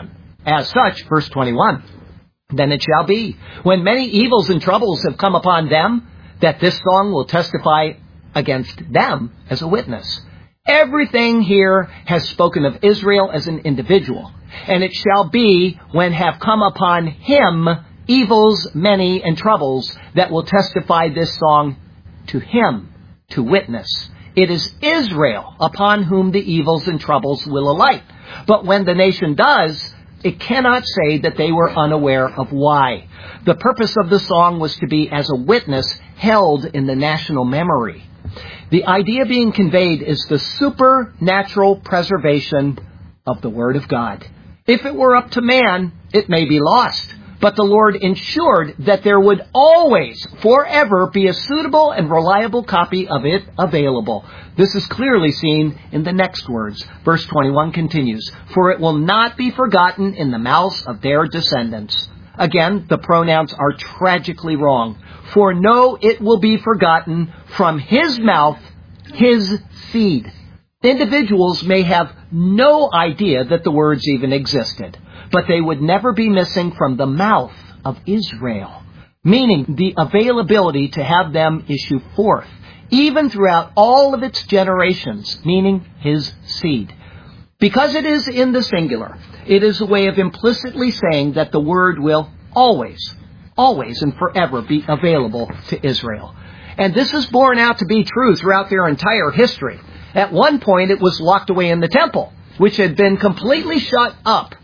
As such, verse twenty-one, then it shall be, when many evils and troubles have come upon them, that this song will testify against them as a witness. Everything here has spoken of Israel as an individual. And it shall be, when have come upon him evils many and troubles, that will testify this song to him, to witness. It is Israel upon whom the evils and troubles will alight. But when the nation does, it cannot say that they were unaware of why. The purpose of the song was to be as a witness held in the national memory. The idea being conveyed is the supernatural preservation of the Word of God. If it were up to man, it may be lost. But the Lord ensured that there would always, forever, be a suitable and reliable copy of it available. This is clearly seen in the next words. Verse twenty-one continues, for it will not be forgotten in the mouths of their descendants. Again, the pronouns are tragically wrong. For no, it will be forgotten from his mouth, his seed. Individuals may have no idea that the words even existed, but they would never be missing from the mouth of Israel, meaning the availability to have them issue forth, even throughout all of its generations, meaning his seed. Because it is in the singular, it is a way of implicitly saying that the word will always, always and forever be available to Israel. And this is borne out to be true throughout their entire history. At one point, it was locked away in the temple, which had been completely shut up.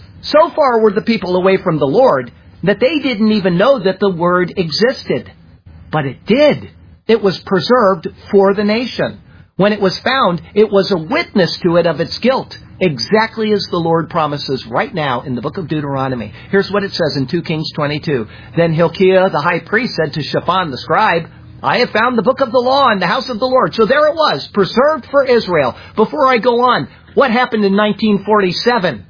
So far were the people away from the Lord that they didn't even know that the word existed. But it did. It was preserved for the nation. When it was found, it was a witness to it of its guilt, exactly as the Lord promises right now in the book of Deuteronomy. Here's what it says in two Kings twenty-two. Then Hilkiah the high priest said to Shaphan the scribe, I have found the book of the law in the house of the Lord. So there it was, preserved for Israel. Before I go on, what happened in nineteen forty-seven?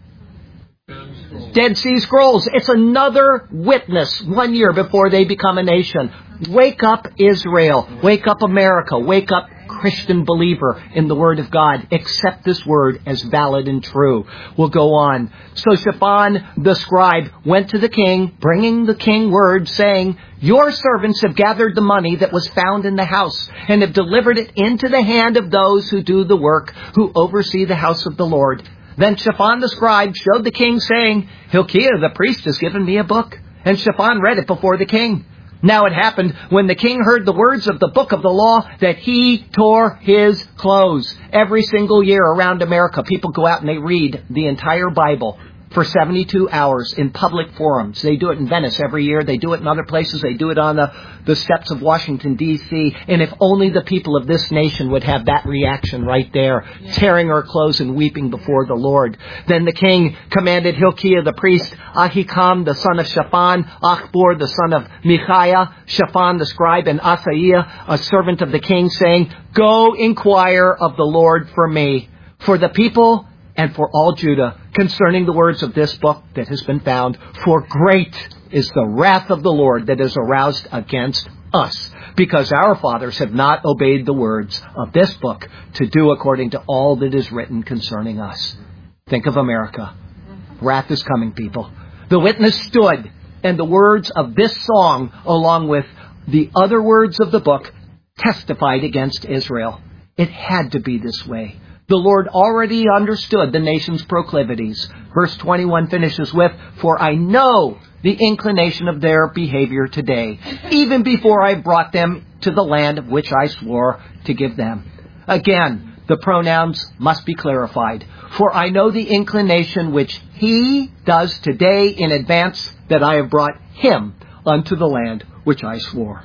Dead Sea Scrolls. It's another witness one year before they become a nation. Wake up, Israel. Wake up, America. Wake up, Christian believer in the Word of God. Accept this Word as valid and true. We'll go on. So Shaphan the scribe went to the king, bringing the king word, saying, your servants have gathered the money that was found in the house, and have delivered it into the hand of those who do the work, who oversee the house of the Lord. Then Shaphan the scribe showed the king, saying, Hilkiah the priest has given me a book. And Shaphan read it before the king. Now it happened, when the king heard the words of the book of the law, that he tore his clothes. Every single year around America, people go out and they read the entire Bible for seventy-two hours in public forums. They do it in Venice every year. They do it in other places. They do it on the, the steps of Washington, D C And if only the people of this nation would have that reaction right there, tearing our clothes and weeping before the Lord. Then the king commanded Hilkiah the priest, Ahikam the son of Shaphan, Achbor the son of Micaiah, Shaphan the scribe, and Asaiah, a servant of the king, saying, go inquire of the Lord for me, for the people and for all Judah, concerning the words of this book that has been found. For great is the wrath of the Lord that is aroused against us, because our fathers have not obeyed the words of this book to do according to all that is written concerning us. Think of America. Wrath is coming, people. The witness stood, and the words of this song, along with the other words of the book, testified against Israel. It had to be this way. The Lord already understood the nation's proclivities. Verse twenty-one finishes with, for I know the inclination of their behavior today, even before I brought them to the land of which I swore to give them. Again, the pronouns must be clarified. For I know the inclination which he does today in advance, that I have brought him unto the land which I swore.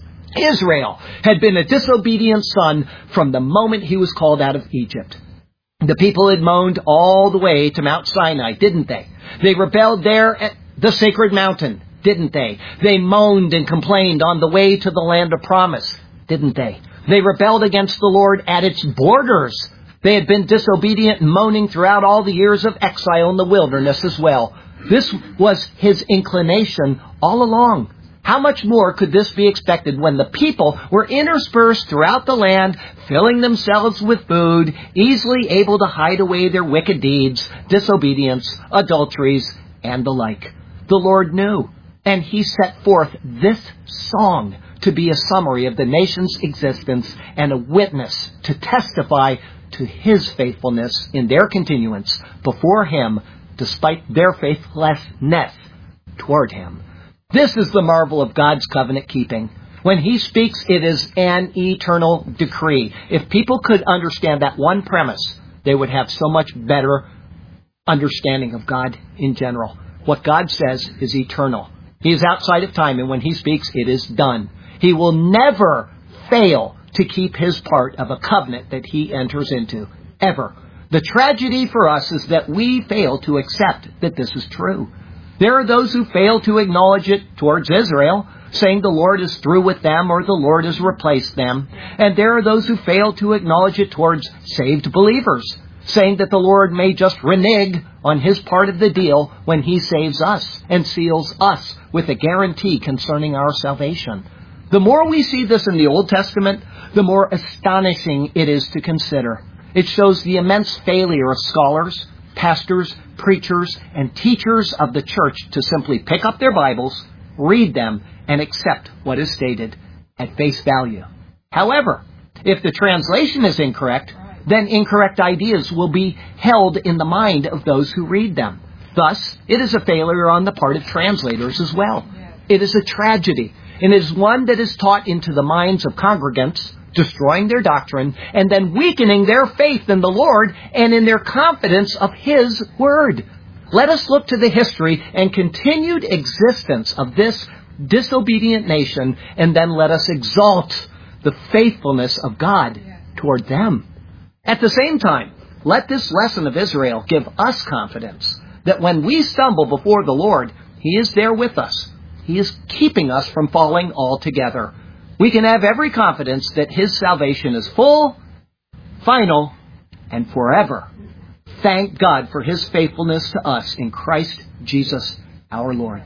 Israel had been a disobedient son from the moment he was called out of Egypt. The people had moaned all the way to Mount Sinai, didn't they? They rebelled there at the sacred mountain, didn't they? They moaned and complained on the way to the land of promise, didn't they? They rebelled against the Lord at its borders. They had been disobedient and moaning throughout all the years of exile in the wilderness as well. This was his inclination all along. How much more could this be expected when the people were interspersed throughout the land, filling themselves with food, easily able to hide away their wicked deeds, disobedience, adulteries, and the like? The Lord knew, and He set forth this song to be a summary of the nation's existence and a witness to testify to His faithfulness in their continuance before Him, despite their faithlessness toward Him. This is the marvel of God's covenant keeping. When He speaks, it is an eternal decree. If people could understand that one premise, they would have so much better understanding of God in general. What God says is eternal. He is outside of time, and when He speaks, it is done. He will never fail to keep His part of a covenant that He enters into, ever. The tragedy for us is that we fail to accept that this is true. There are those who fail to acknowledge it towards Israel, saying the Lord is through with them or the Lord has replaced them. And there are those who fail to acknowledge it towards saved believers, saying that the Lord may just renege on His part of the deal when He saves us and seals us with a guarantee concerning our salvation. The more we see this in the Old Testament, the more astonishing it is to consider. It shows the immense failure of scholars, pastors, preachers, and teachers of the church to simply pick up their Bibles, read them, and accept what is stated at face value. However, if the translation is incorrect, then incorrect ideas will be held in the mind of those who read them. Thus, it is a failure on the part of translators as well. It is a tragedy, and it is one that is taught into the minds of congregants, destroying their doctrine, and then weakening their faith in the Lord and in their confidence of His Word. Let us look to the history and continued existence of this disobedient nation, and then let us exalt the faithfulness of God toward them. At the same time, let this lesson of Israel give us confidence that when we stumble before the Lord, He is there with us. He is keeping us from falling altogether. We can have every confidence that His salvation is full, final, and forever. Thank God for His faithfulness to us in Christ Jesus our Lord.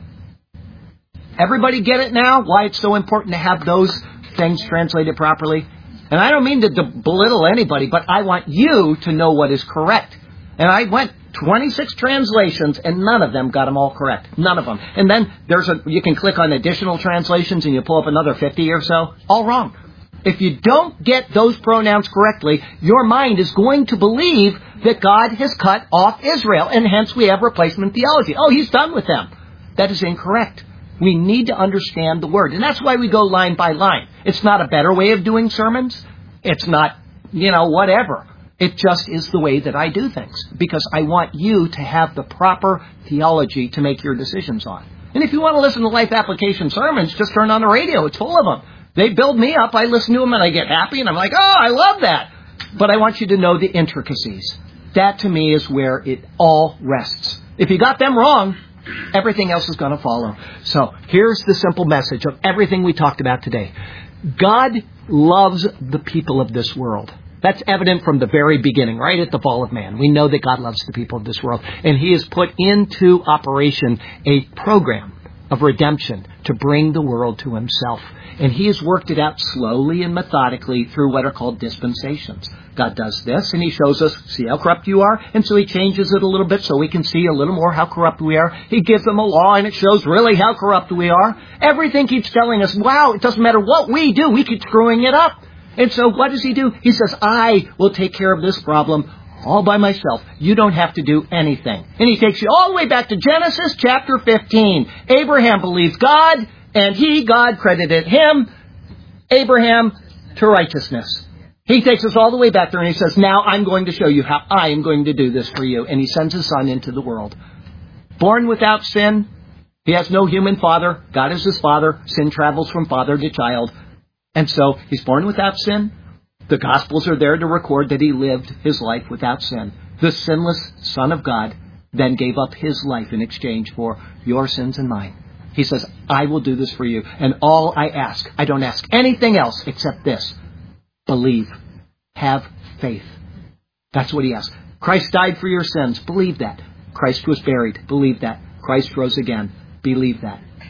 Everybody get it now? Why it's so important to have those things translated properly? And I don't mean to belittle anybody, but I want you to know what is correct. And I went twenty-six translations, and none of them got them all correct. None of them. And then there's a you can click on additional translations, and you pull up another fifty or so. All wrong. If you don't get those pronouns correctly, your mind is going to believe that God has cut off Israel, and hence we have replacement theology. Oh, He's done with them. That is incorrect. We need to understand the Word. And that's why we go line by line. It's not a better way of doing sermons. It's not, you know, whatever. It just is the way that I do things, because I want you to have the proper theology to make your decisions on. And if you want to listen to Life Application sermons, just turn on the radio. It's full of them. They build me up. I listen to them and I get happy and I'm like, oh, I love that. But I want you to know the intricacies. That to me is where it all rests. If you got them wrong, everything else is going to follow. So here's the simple message of everything we talked about today. God loves the people of this world. That's evident from the very beginning, right at the fall of man. We know that God loves the people of this world. And He has put into operation a program of redemption to bring the world to Himself. And He has worked it out slowly and methodically through what are called dispensations. God does this, and He shows us, see how corrupt you are? And so He changes it a little bit so we can see a little more how corrupt we are. He gives them a law, and it shows really how corrupt we are. Everything keeps telling us, wow, it doesn't matter what we do, we keep screwing it up. And so what does He do? He says, I will take care of this problem all by myself. You don't have to do anything. And He takes you all the way back to Genesis chapter fifteen. Abraham believed God, and he, God, credited him, Abraham, to righteousness. He takes us all the way back there, and He says, now I'm going to show you how I am going to do this for you. And He sends His Son into the world. Born without sin. He has no human father. God is His Father. Sin travels from father to child. And so He's born without sin. The Gospels are there to record that He lived His life without sin. The sinless Son of God then gave up His life in exchange for your sins and mine. He says, I will do this for you. And all I ask, I don't ask anything else except this. Believe. Have faith. That's what He asks. Christ died for your sins. Believe that. Christ was buried. Believe that. Christ rose again. Believe that.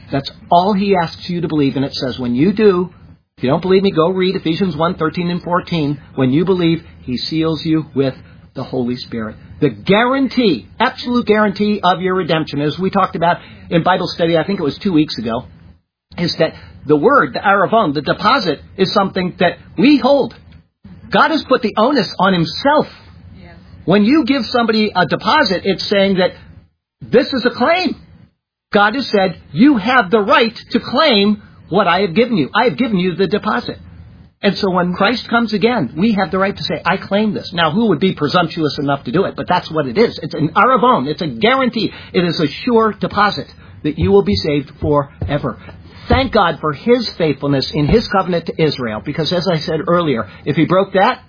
That's all he asks you to believe. And it says, when you do, if you don't believe me, go read Ephesians one, thirteen and fourteen. When you believe, he seals you with the Holy Spirit. The guarantee, absolute guarantee of your redemption, as we talked about in Bible study, I think it was two weeks ago, is that the word, the aravon, the deposit, is something that we hold. God has put the onus on himself. Yeah. When you give somebody a deposit, it's saying that this is a claim. God has said, you have the right to claim what I have given you. I have given you the deposit. And so when Christ comes again, we have the right to say, I claim this. Now, who would be presumptuous enough to do it? But that's what it is. It's an aravon. It's a guarantee. It is a sure deposit that you will be saved forever. Thank God for his faithfulness in his covenant to Israel. Because as I said earlier, if he broke that,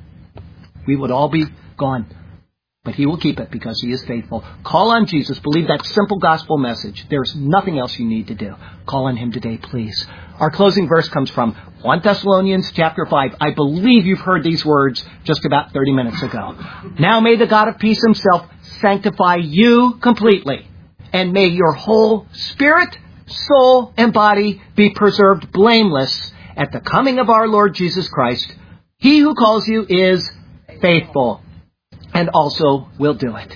we would all be gone. But he will keep it because he is faithful. Call on Jesus. Believe that simple gospel message. There's nothing else you need to do. Call on him today, please. Our closing verse comes from First Thessalonians chapter five. I believe you've heard these words just about thirty minutes ago. Now may the God of peace himself sanctify you completely. And may your whole spirit, soul, and body be preserved blameless at the coming of our Lord Jesus Christ. He who calls you is faithful, and also will do it.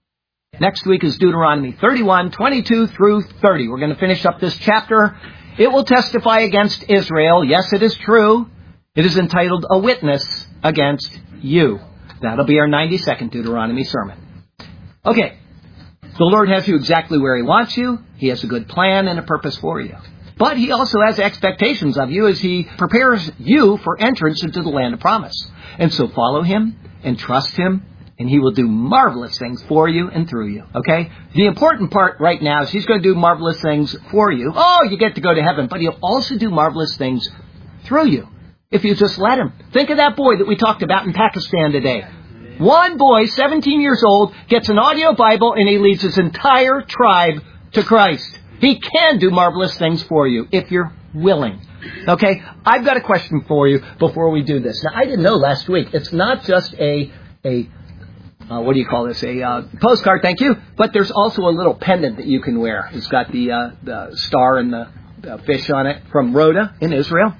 Next week is Deuteronomy thirty-one, twenty-two through thirty. We're going to finish up this chapter. It will testify against Israel. Yes, it is true. It is entitled A Witness Against You. That'll be our ninety-second Deuteronomy sermon. Okay. The Lord has you exactly where he wants you. He has a good plan and a purpose for you. But he also has expectations of you as he prepares you for entrance into the land of promise. And so follow him and trust him, and he will do marvelous things for you and through you. Okay? The important part right now is he's going to do marvelous things for you. Oh, you get to go to heaven. But he'll also do marvelous things through you if you just let him. Think of that boy that we talked about in Pakistan today. One boy, seventeen years old, gets an audio Bible and he leads his entire tribe to Christ. He can do marvelous things for you if you're willing. Okay? I've got a question for you before we do this. Now, I didn't know last week. It's not just a, a uh, what do you call this? A uh, postcard, thank you. But there's also a little pendant that you can wear. It's got the, uh, the star and the, the fish on it from Rhoda in Israel.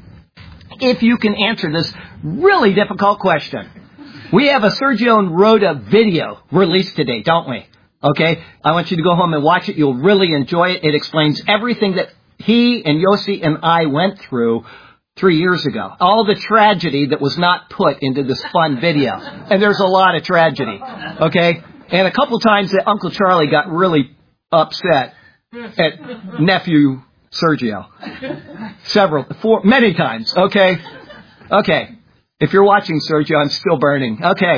If you can answer this really difficult question. We have a Sergio and Rhoda video released today, don't we? Okay? I want you to go home and watch it. You'll really enjoy it. It explains everything that he and Yossi and I went through three years ago. All the tragedy that was not put into this fun video. And there's a lot of tragedy. Okay? And a couple times that Uncle Charlie got really upset at nephew Sergio. Several, four, many times. Okay? Okay. If you're watching, Sergio, I'm still burning. Okay.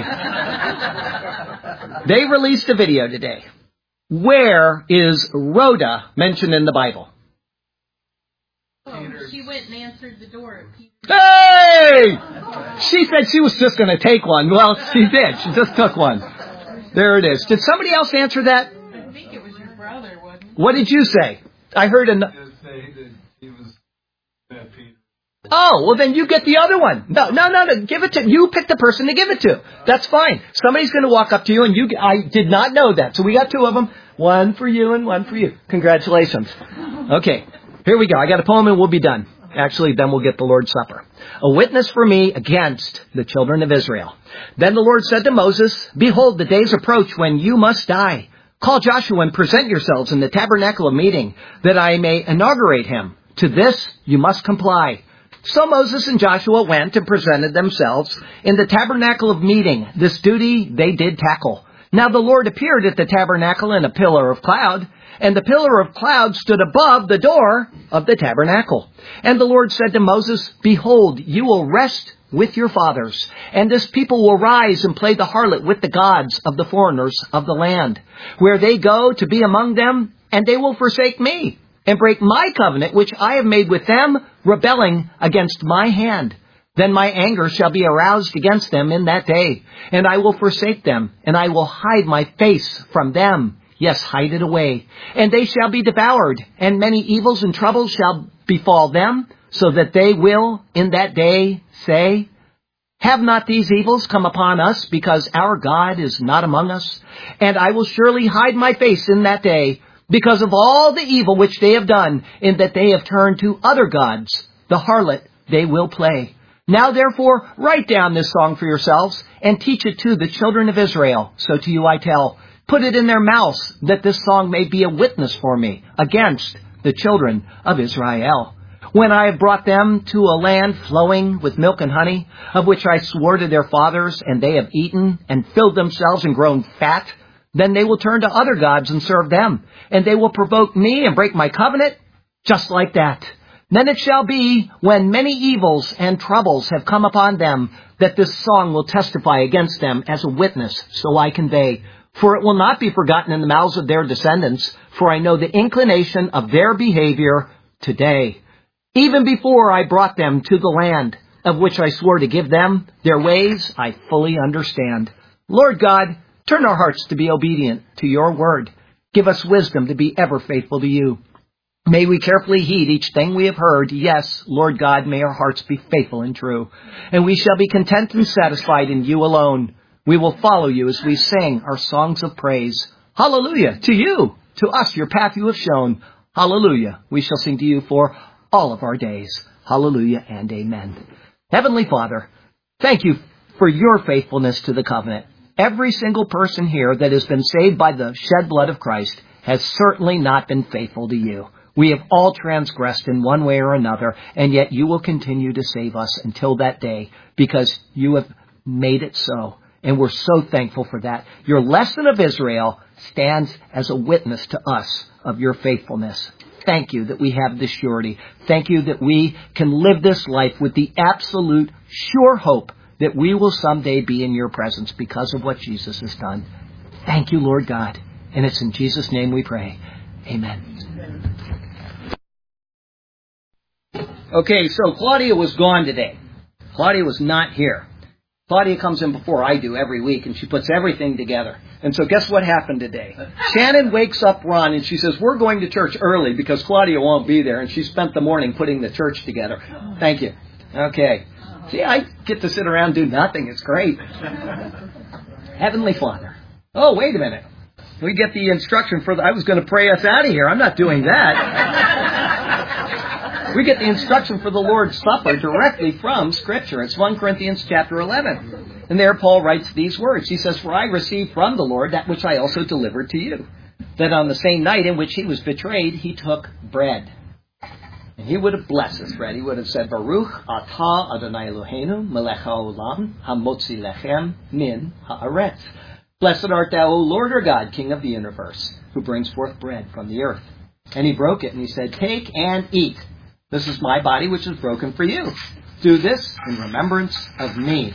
They released a video today. Where is Rhoda mentioned in the Bible? Oh, she went and answered the door at Peter's. Hey! She said she was just going to take one. Well, she did. She just took one. There it is. Did somebody else answer that? I think it was your brother, wasn't it? What did you say? I heard an... He was at Peter. Oh, well then you get the other one. No, no, no, no. Give it to, you pick the person to give it to. That's fine. Somebody's going to walk up to you and you, I did not know that. So we got two of them. One for you and one for you. Congratulations. Okay. Here we go. I got a poem and we'll be done. Actually, then we'll get the Lord's Supper. A witness for me against the children of Israel. Then the Lord said to Moses, behold, the days approach when you must die. Call Joshua and present yourselves in the tabernacle of meeting that I may inaugurate him. To this you must comply. So Moses and Joshua went and presented themselves in the tabernacle of meeting. This duty they did tackle. Now the Lord appeared at the tabernacle in a pillar of cloud, and the pillar of cloud stood above the door of the tabernacle. And the Lord said to Moses, behold, you will rest with your fathers, and this people will rise and play the harlot with the gods of the foreigners of the land, where they go to be among them, and they will forsake me, and break my covenant which I have made with them, rebelling against my hand. Then my anger shall be aroused against them in that day, and I will forsake them, and I will hide my face from them. Yes, hide it away. And they shall be devoured, and many evils and troubles shall befall them, so that they will in that day say, have not these evils come upon us, because our God is not among us? And I will surely hide my face in that day because of all the evil which they have done, in that they have turned to other gods. The harlot they will play. Now therefore write down this song for yourselves, and teach it to the children of Israel. So to you I tell, put it in their mouths, that this song may be a witness for me against the children of Israel. When I have brought them to a land flowing with milk and honey, of which I swore to their fathers, and they have eaten and filled themselves and grown fat, then they will turn to other gods and serve them, and they will provoke me and break my covenant, just like that. Then it shall be, when many evils and troubles have come upon them, that this song will testify against them as a witness, so I convey. For it will not be forgotten in the mouths of their descendants, for I know the inclination of their behavior today. Even before I brought them to the land of which I swore to give them, their ways I fully understand. Lord God, turn our hearts to be obedient to your word. Give us wisdom to be ever faithful to you. May we carefully heed each thing we have heard. Yes, Lord God, may our hearts be faithful and true. And we shall be content and satisfied in you alone. We will follow you as we sing our songs of praise. Hallelujah to you, to us your path you have shown. Hallelujah. We shall sing to you for all of our days. Hallelujah and amen. Heavenly Father, thank you for your faithfulness to the covenant. Every single person here that has been saved by the shed blood of Christ has certainly not been faithful to you. We have all transgressed in one way or another, and yet you will continue to save us until that day, because you have made it so. And we're so thankful for that. Your lesson of Israel stands as a witness to us of your faithfulness. Thank you that we have this surety. Thank you that we can live this life with the absolute sure hope that we will someday be in your presence because of what Jesus has done. Thank you, Lord God. And it's in Jesus' name we pray. Amen. Okay, so Claudia was gone today. Claudia was not here. Claudia comes in before I do every week, and she puts everything together. And so guess what happened today? Shannon wakes up Ron, and she says, we're going to church early because Claudia won't be there. And she spent the morning putting the church together. Thank you. Okay. See, I get to sit around and do nothing. It's great. Heavenly Father. Oh, wait a minute. We get the instruction for the... I was going to pray us out of here. I'm not doing that. We get the instruction for the Lord's Supper directly from Scripture. It's First Corinthians chapter eleven. And there Paul writes these words. He says, for I received from the Lord that which I also delivered to you, that on the same night in which he was betrayed, he took bread. And he would have blessed this bread. He would have said, Baruch atah Adonai Eloheinu melech haolam hamotzi lechem min haaretz. Blessed art thou, O Lord our God, King of the universe, who brings forth bread from the earth. And he broke it, and he said, take and eat. This is my body, which is broken for you. Do this in remembrance of me.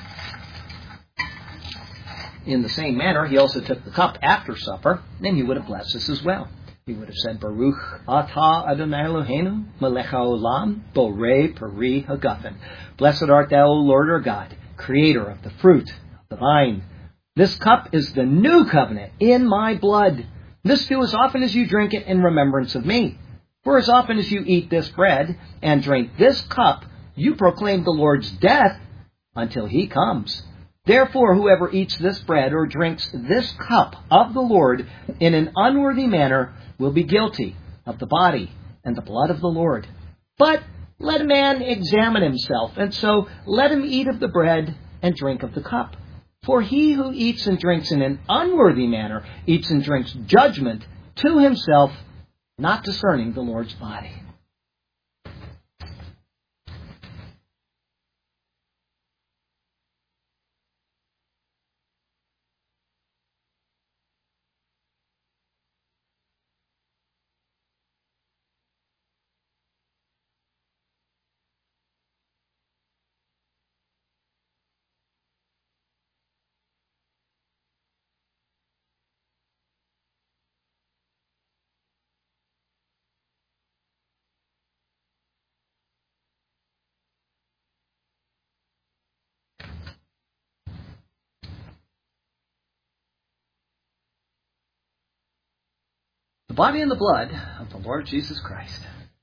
In the same manner, he also took the cup after supper, and he would have blessed us as well. He would have said, Baruch atah Adonai Eloheinu melech haolam borei peri hagafen. Blessed art thou, O Lord our God, creator of the fruit of the vine. This cup is the new covenant in my blood. This do as often as you drink it in remembrance of me. For as often as you eat this bread and drink this cup, you proclaim the Lord's death until he comes. Therefore, whoever eats this bread or drinks this cup of the Lord in an unworthy manner will be guilty of the body and the blood of the Lord. But let a man examine himself, and so let him eat of the bread and drink of the cup. For he who eats and drinks in an unworthy manner eats and drinks judgment to himself, not discerning the Lord's body. The body and the blood of the Lord Jesus Christ.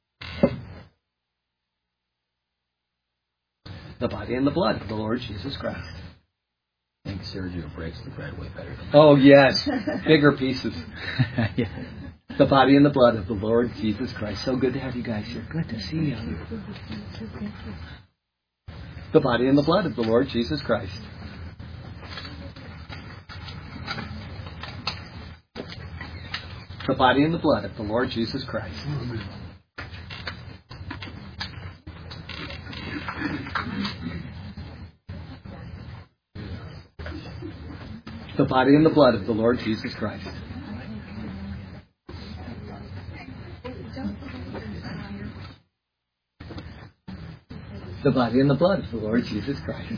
The body and the blood of the Lord Jesus Christ. I think Sergio breaks the bread way better than Oh, yes. Bigger pieces. yeah. The body and the blood of the Lord Jesus Christ. So good to have you guys here. Good to see you. The body and the blood of the Lord Jesus Christ. The body and the blood of the Lord Jesus Christ. The body and the blood of the Lord Jesus Christ. The body and the blood of the Lord Jesus Christ.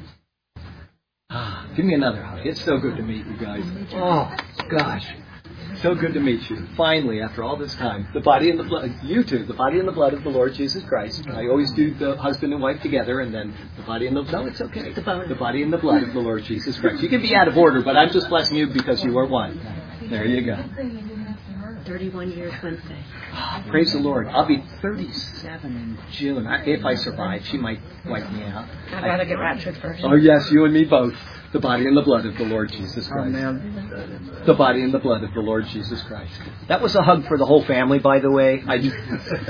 Ah, give me another hug. It's so good to meet you guys. Oh, gosh. So good to meet you. Finally, after all this time. The body and the blood, you two, the body and the blood of the Lord Jesus Christ. I always do the husband and wife together, and then the body and the, no, it's okay. The body, the body and the blood of the Lord Jesus Christ. You can be out of order, but I'm just blessing you because you are one. There you go. thirty-one years Wednesday. Oh, praise the Lord. I'll be thirty-seven in June. I, if I survive, she might wipe me out. I'd rather get raptured first. Oh, yes, you and me both. The body and the blood of the Lord Jesus Christ. Amen. The body and the blood of the Lord Jesus Christ. That was a hug for the whole family, by the way. I just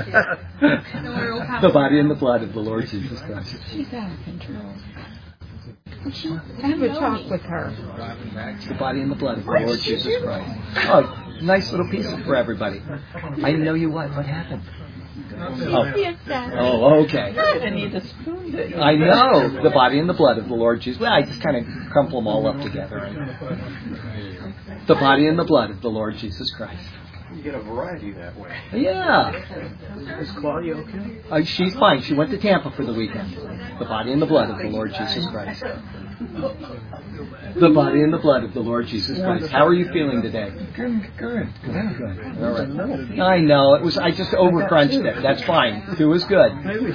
the body and the blood of the Lord Jesus Christ. She's out of control. Have a talk with her. The body and the blood of the Lord Jesus Christ. Oh, nice little piece for everybody. I know you what? What happened? Oh. oh, okay. I need a spoon. I know. The body and the blood of the Lord Jesus. Well, I just kind of crumple them all up together. The body and the blood of the Lord Jesus Christ. You get a variety that way. Yeah. Is Claudia okay? Uh, she's fine. She went to Tampa for the weekend. The body and the blood of the Lord Jesus Christ. The body and the blood of the Lord Jesus Christ. How are you feeling today? Good, good, good. good. All right. I know. It was. I just overcrunched it. That's fine. Two is good.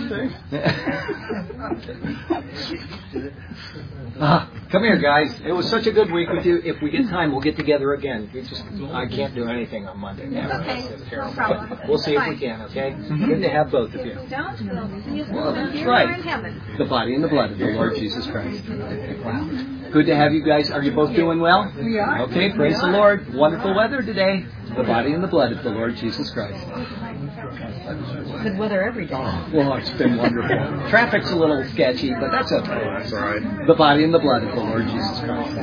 Ah, come here, guys. It was such a good week with you. If we get time, we'll get together again. We just, I can't do anything on Monday. Okay. No problem. But we'll see if we can, okay? Mm-hmm. Good to have both of you. Don't see you Well, that's in right. heaven. The body and the blood of the Lord Jesus Christ. Wow. Good to have you guys. Are you both doing well? We are. Okay, praise the Lord. Wonderful weather today. The body and the blood of the Lord Jesus Christ. Good weather every day. Well, it's been wonderful. Traffic's a little sketchy, but that's okay. That's all right. The body and the blood of the Lord Jesus Christ.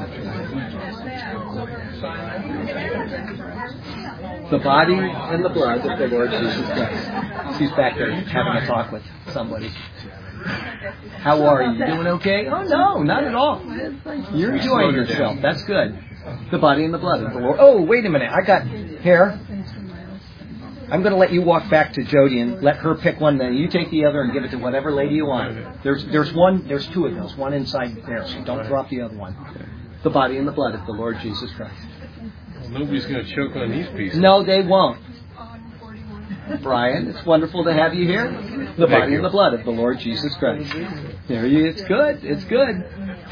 The body and the blood of the Lord Jesus Christ. She's back there having a talk with somebody. How are you? You doing okay? Oh, no, not at all. You're enjoying yourself. That's good. The body and the blood of the Lord. Oh, wait a minute. I got hair. I'm going to let you walk back to Jody and let her pick one. Then you take the other and give it to whatever lady you want. There's there's one. There's two of those. One inside there. So don't drop the other one. The body and the blood of the Lord Jesus Christ. Well, nobody's going to choke on these pieces. No, they won't. Brian, it's wonderful to have you here. The Thank body you. and the blood of the Lord Jesus Christ. There you. It's good. It's good.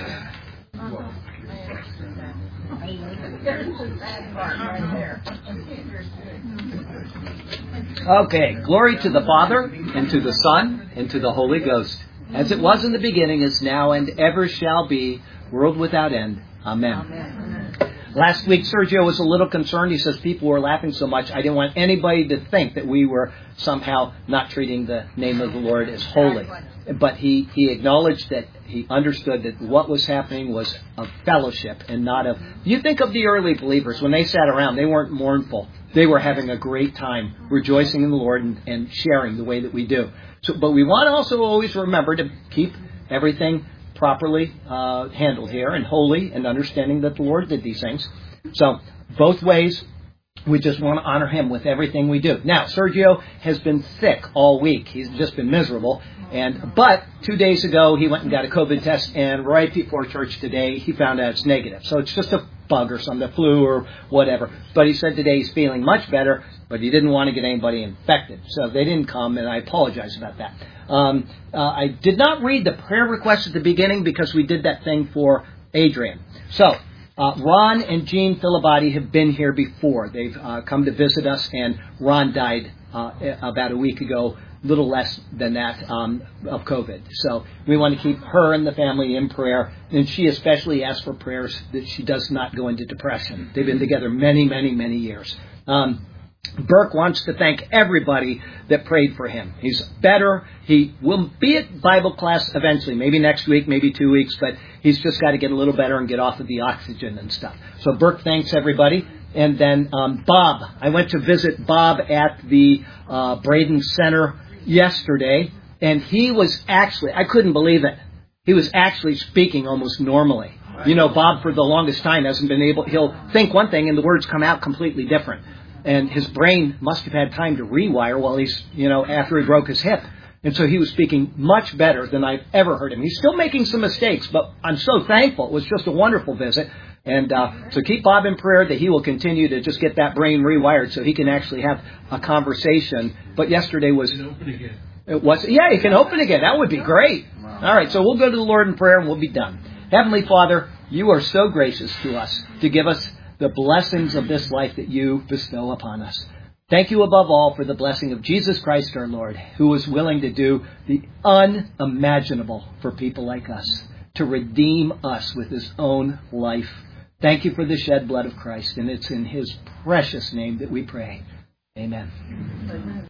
Okay, glory to the Father, and to the Son, and to the Holy Ghost, as it was in the beginning, is now, and ever shall be, world without end. Amen. Amen. Last week, Sergio was a little concerned. He says people were laughing so much, I didn't want anybody to think that we were somehow not treating the name of the Lord as holy. But he, he acknowledged that he understood that what was happening was of fellowship and not of... You think of the early believers, when they sat around, they weren't mournful. They were having a great time, rejoicing in the Lord and, and sharing the way that we do. So, but we want to also always remember to keep everything properly uh, handled here and holy, and understanding that the Lord did these things. So both ways, we just want to honor Him with everything we do. Now, Sergio has been sick all week. He's just been miserable. And but two days ago, he went and got a COVID test, and right before church today, he found out it's negative. So it's just a bug or something, the flu or whatever. But he said today he's feeling much better, but he didn't want to get anybody infected. So they didn't come, and I apologize about that. Um, uh, I did not read the prayer request at the beginning because we did that thing for Adrian. So uh, Ron and Jean Filibati have been here before. They've uh, come to visit us, and Ron died uh, about a week ago, little less than that, um, of COVID. So we want to keep her and the family in prayer. And she especially asked for prayers that she does not go into depression. They've been together many, many, many years. Um, Burke wants to thank everybody that prayed for him. He's better. He will be at Bible class eventually, maybe next week, maybe two weeks, but he's just got to get a little better and get off of the oxygen and stuff. So Burke thanks everybody. And then um, Bob. I went to visit Bob at the uh, Braden Center yesterday, and he was actually, I couldn't believe it, he was actually speaking almost normally. You know, Bob for the longest time hasn't been able, he'll think one thing and the words come out completely different. And his brain must have had time to rewire while he's, you know, after he broke his hip. And so he was speaking much better than I've ever heard him. He's still making some mistakes, but I'm so thankful. It was just a wonderful visit. And uh, so keep Bob in prayer that he will continue to just get that brain rewired so he can actually have a conversation. But yesterday was... It was, yeah, he can open again. That would be great. All right, so we'll go to the Lord in prayer and we'll be done. Heavenly Father, you are so gracious to us to give us the blessings of this life that you bestow upon us. Thank you above all for the blessing of Jesus Christ our Lord, who was willing to do the unimaginable for people like us, to redeem us with his own life. Thank you for the shed blood of Christ, and it's in his precious name that we pray. Amen.